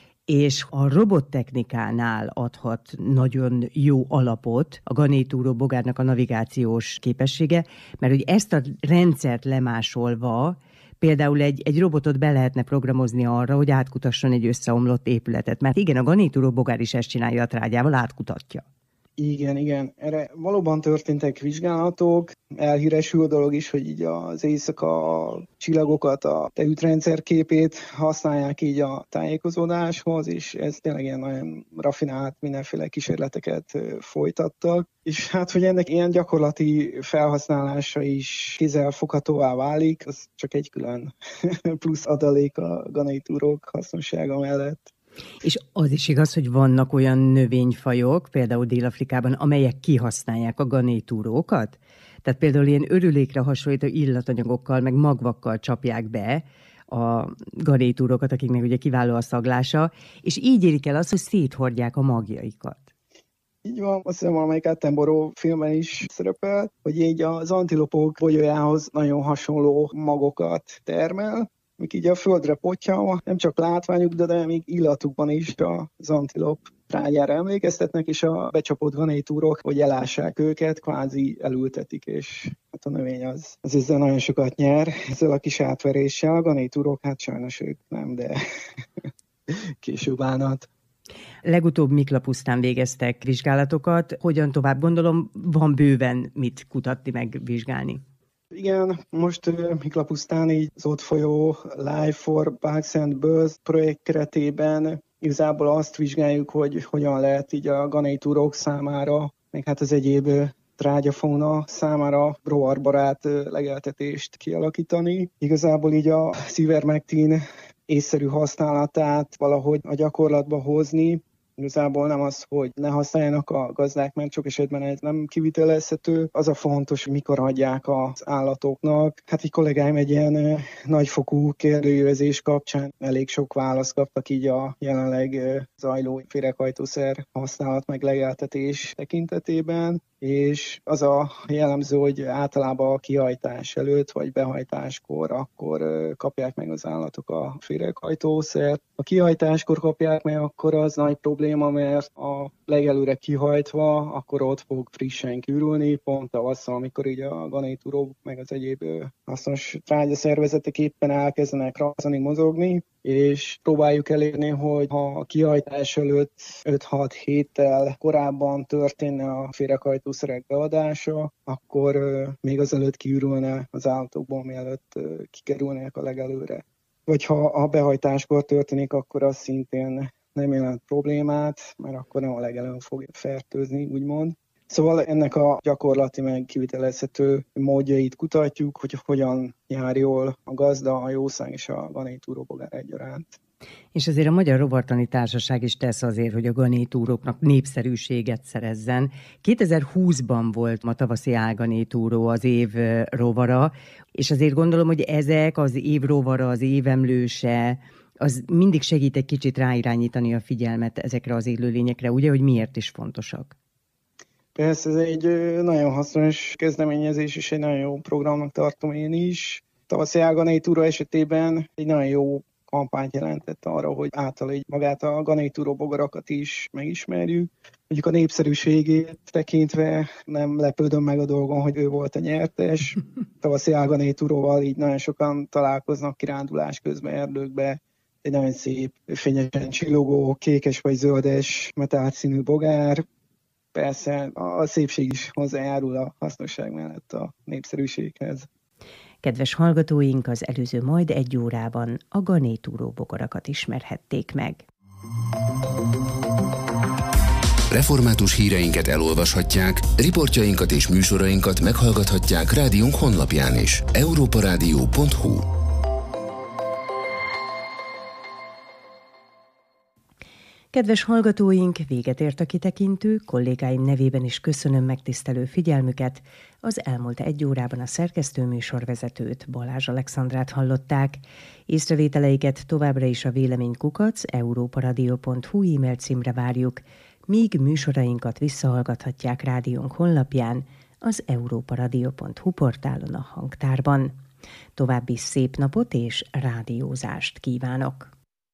és a robottechnikánál adhat nagyon jó alapot a ganeitúró bogárnak a navigációs képessége, mert hogy ezt a rendszert lemásolva például egy robotot be lehetne programozni arra, hogy átkutasson egy összeomlott épületet. Mert igen, a ganeitúró bogár is ezt csinálja a trágyával, átkutatja. Igen. Erre valóban történtek vizsgálatok. Elhíresül a dolog is, hogy így az éjszaka csillagokat, a tejútrendszer képét használják így a tájékozódáshoz, és ez tényleg ilyen nagyon rafinált mindenféle kísérleteket folytattak. És hát, hogy ennek ilyen gyakorlati felhasználása is kézzelfoghatóvá válik, az csak egy külön plusz adalék a ganeitúrók hasznossága mellett. És az is igaz, hogy vannak olyan növényfajok, például Dél-Afrikában, amelyek kihasználják a ganeitúrókat? Tehát például ilyen örülékre hasonlító illatanyagokkal, meg magvakkal csapják be a ganeitúrókat, akiknek ugye kiváló a szaglása, és így érik el azt, hogy széthordják a magjaikat. Így van, azt hiszem valamelyik Attenborough filmben is szerepel, hogy így az antilopok bogyójához nagyon hasonló magokat termel, amik így a földre pottyanva, nem csak látványuk, de még illatukban is az antilop trágyára emlékeztetnek, és a becsapott ganeitúrok, hogy elássák őket, kvázi elültetik, és hát a növény az ezzel nagyon sokat nyer, ezzel a kis átveréssel. A ganeitúrok, hát sajnos ők nem, de később állnak. Legutóbb Miklapusztán végeztek vizsgálatokat. Hogyan tovább? Gondolom, van bőven mit kutatni, meg vizsgálni. Igen, most Miklapusztán így az ott folyó Life for Bugs and Birds projekt keretében igazából azt vizsgáljuk, hogy hogyan lehet így a ganeitúrók számára, meg hát az egyéb trágyafauna számára rovarbarát legeltetést kialakítani. Igazából így a ivermectin észszerű használatát valahogy a gyakorlatba hozni. Igazából nem az, hogy ne használjanak a gazdák, mert sok esetben ez nem kivitelezhető. Az a fontos, hogy mikor adják az állatoknak. Hát így kollégáim egy ilyen nagyfokú kérdőjezés kapcsán elég sok választ kaptak így a jelenleg zajló féreghajtószer használat meg legeltetés tekintetében. És az a jellemző, hogy általában a kihajtás előtt vagy behajtáskor akkor kapják meg az állatok a féreghajtószert. A kihajtáskor kapják meg, akkor az nagy probléma, probléma, mert a legelőre kihajtva, akkor ott fog frissen kiürülni, pont tavasszal, amikor így a garnitúrok meg az egyéb hasznos trágyaszervezetek éppen elkezdenek rajzani, mozogni, és próbáljuk elérni, hogy ha a kihajtás előtt 5-6 héttel korábban történne a féreghajtószerek beadása, akkor még azelőtt kiürülne az állatokból, mielőtt kikerülnek a legelőre. Vagy ha a behajtáskor történik, akkor az szintén nem jelent problémát, mert akkor nem a legelőn fog fertőzni, úgymond. Szóval ennek a gyakorlati meg kivitelezhető módjait kutatjuk, hogy hogyan jár jól a gazda, a jószág és a garnitúróbogár egyaránt. És azért a Magyar Rovartani Társaság is tesz azért, hogy a garnitúroknak népszerűséget szerezzen. 2020-ban volt a tavaszi álgarnitúró az év rovara, és azért gondolom, hogy ezek az év rovara, az évemlőse, az mindig segít egy kicsit ráirányítani a figyelmet ezekre az élőlényekre, ugye, hogy miért is fontosak? Persze, ez egy nagyon hasznos kezdeményezés, és egy nagyon jó programnak tartom én is. Tavaszi álgarnitúra esetében egy nagyon jó kampányt jelentett arra, hogy által így magát a garnitúró bogarakat is megismerjük. Mondjuk a népszerűségét tekintve nem lepődöm meg a dolgon, hogy ő volt a nyertes. Tavaszi álgarnitúróval így nagyon sokan találkoznak kirándulás közben erdőkbe. Egy nagyon szép, fényesen csillogó, kékes vagy zöldes, metált színű bogár. Persze a szépség is hozzájárul a hasznosság mellett a népszerűséghez. Kedves hallgatóink, az előző majd 1 órában a garnitúró bogarakat ismerhették meg. Református híreinket elolvashatják, riportjainkat és műsorainkat meghallgathatják rádiónk honlapján is. europaradio.hu. Kedves hallgatóink, véget ért a kitekintő, kollégáim nevében is köszönöm megtisztelő figyelmüket. Az elmúlt 1 órában a szerkesztőműsorvezetőt, Balázs Alexandrát hallották. Észrevételeiket továbbra is a véleménykukac@europaradio.hu e-mail címre várjuk, míg műsorainkat visszahallgathatják rádiónk honlapján, az europaradio.hu portálon a hangtárban. További szép napot és rádiózást kívánok!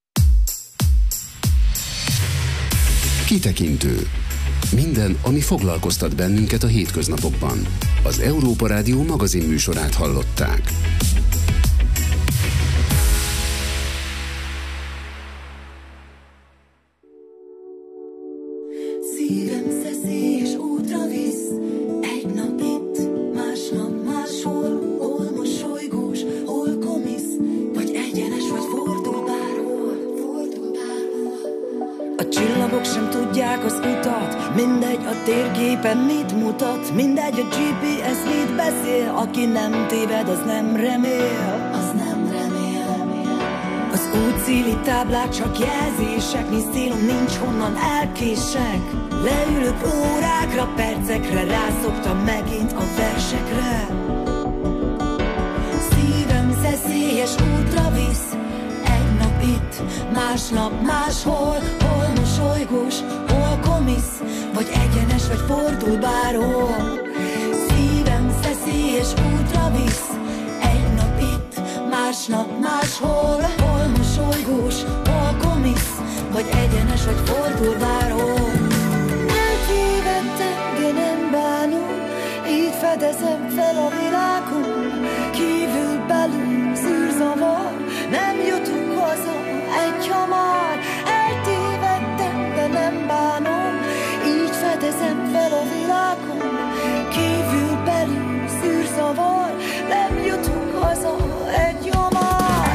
Kitekintő. Minden, ami foglalkoztat bennünket a hétköznapokban. Az Európa Rádió magazinműsorát hallották. Szívem szeszi és útra visz, egy nap itt, másnap máshol, hol mosolygós, hol komisz, vagy egyenes, vagy fordul bárhol, fordul bárhol. A csillagok sem tudják az utat, mindegy a térképen mit mutat, mindegy a GPS mit beszél, aki nem téved, az nem remél, Az nem remél. Az útszéli táblák csak jelzések, nincs célom, nincs honnan elkések. Leülök órákra, percekre, rászoktam megint a versekre. Szívem szeszélyes útra visz, egy nap itt, másnap máshol, hol mosolygós, hol komisz, vagy egyenes, vagy fordul bárhol. Szívem szeszélyes útra visz, egy nap itt, másnap máshol, hol mosolygós, hol komisz, vagy egyenes, vagy fordul bárhol. Eltévedtem, de nem bánom, így fedezem fel a világon. Kívül belül zűrzavar, nem jutunk haza egy hamar. Eltévedtem, de nem bánom, így fedezem fel a világon. Kívül belül zűrzavar, nem jutunk haza egy hamar.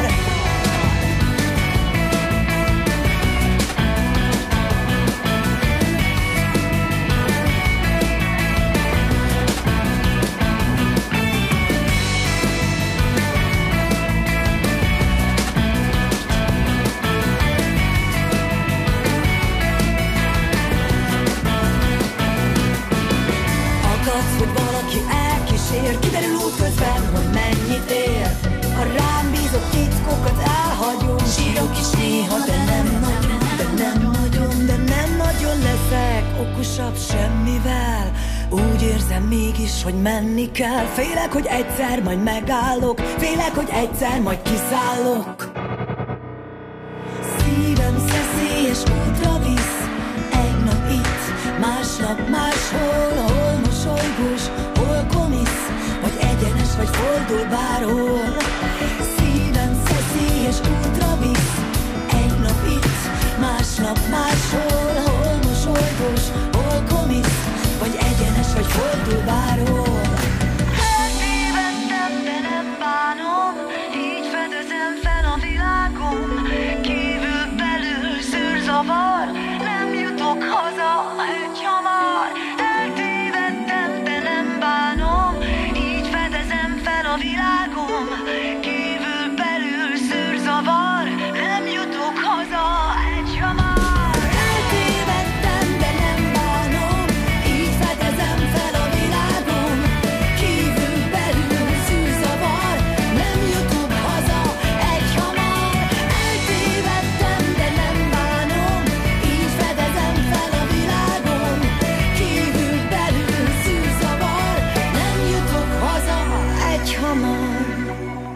Hogy valaki elkísér, kiderül útközben, hogy mennyit ér. Ha rám bízott titkokat elhagyom, Sírok is néha, de nem nagyon, de nem nagyon leszek okosabb semmivel. Úgy érzem mégis, hogy menni kell. Félek, hogy egyszer majd megállok, félek, hogy egyszer majd kiszállok. Szívem szeszélyes útra visz, Máslap máshol, hol mosolygós, hol komisz, vagy egyenes, vagy fordul bárhol.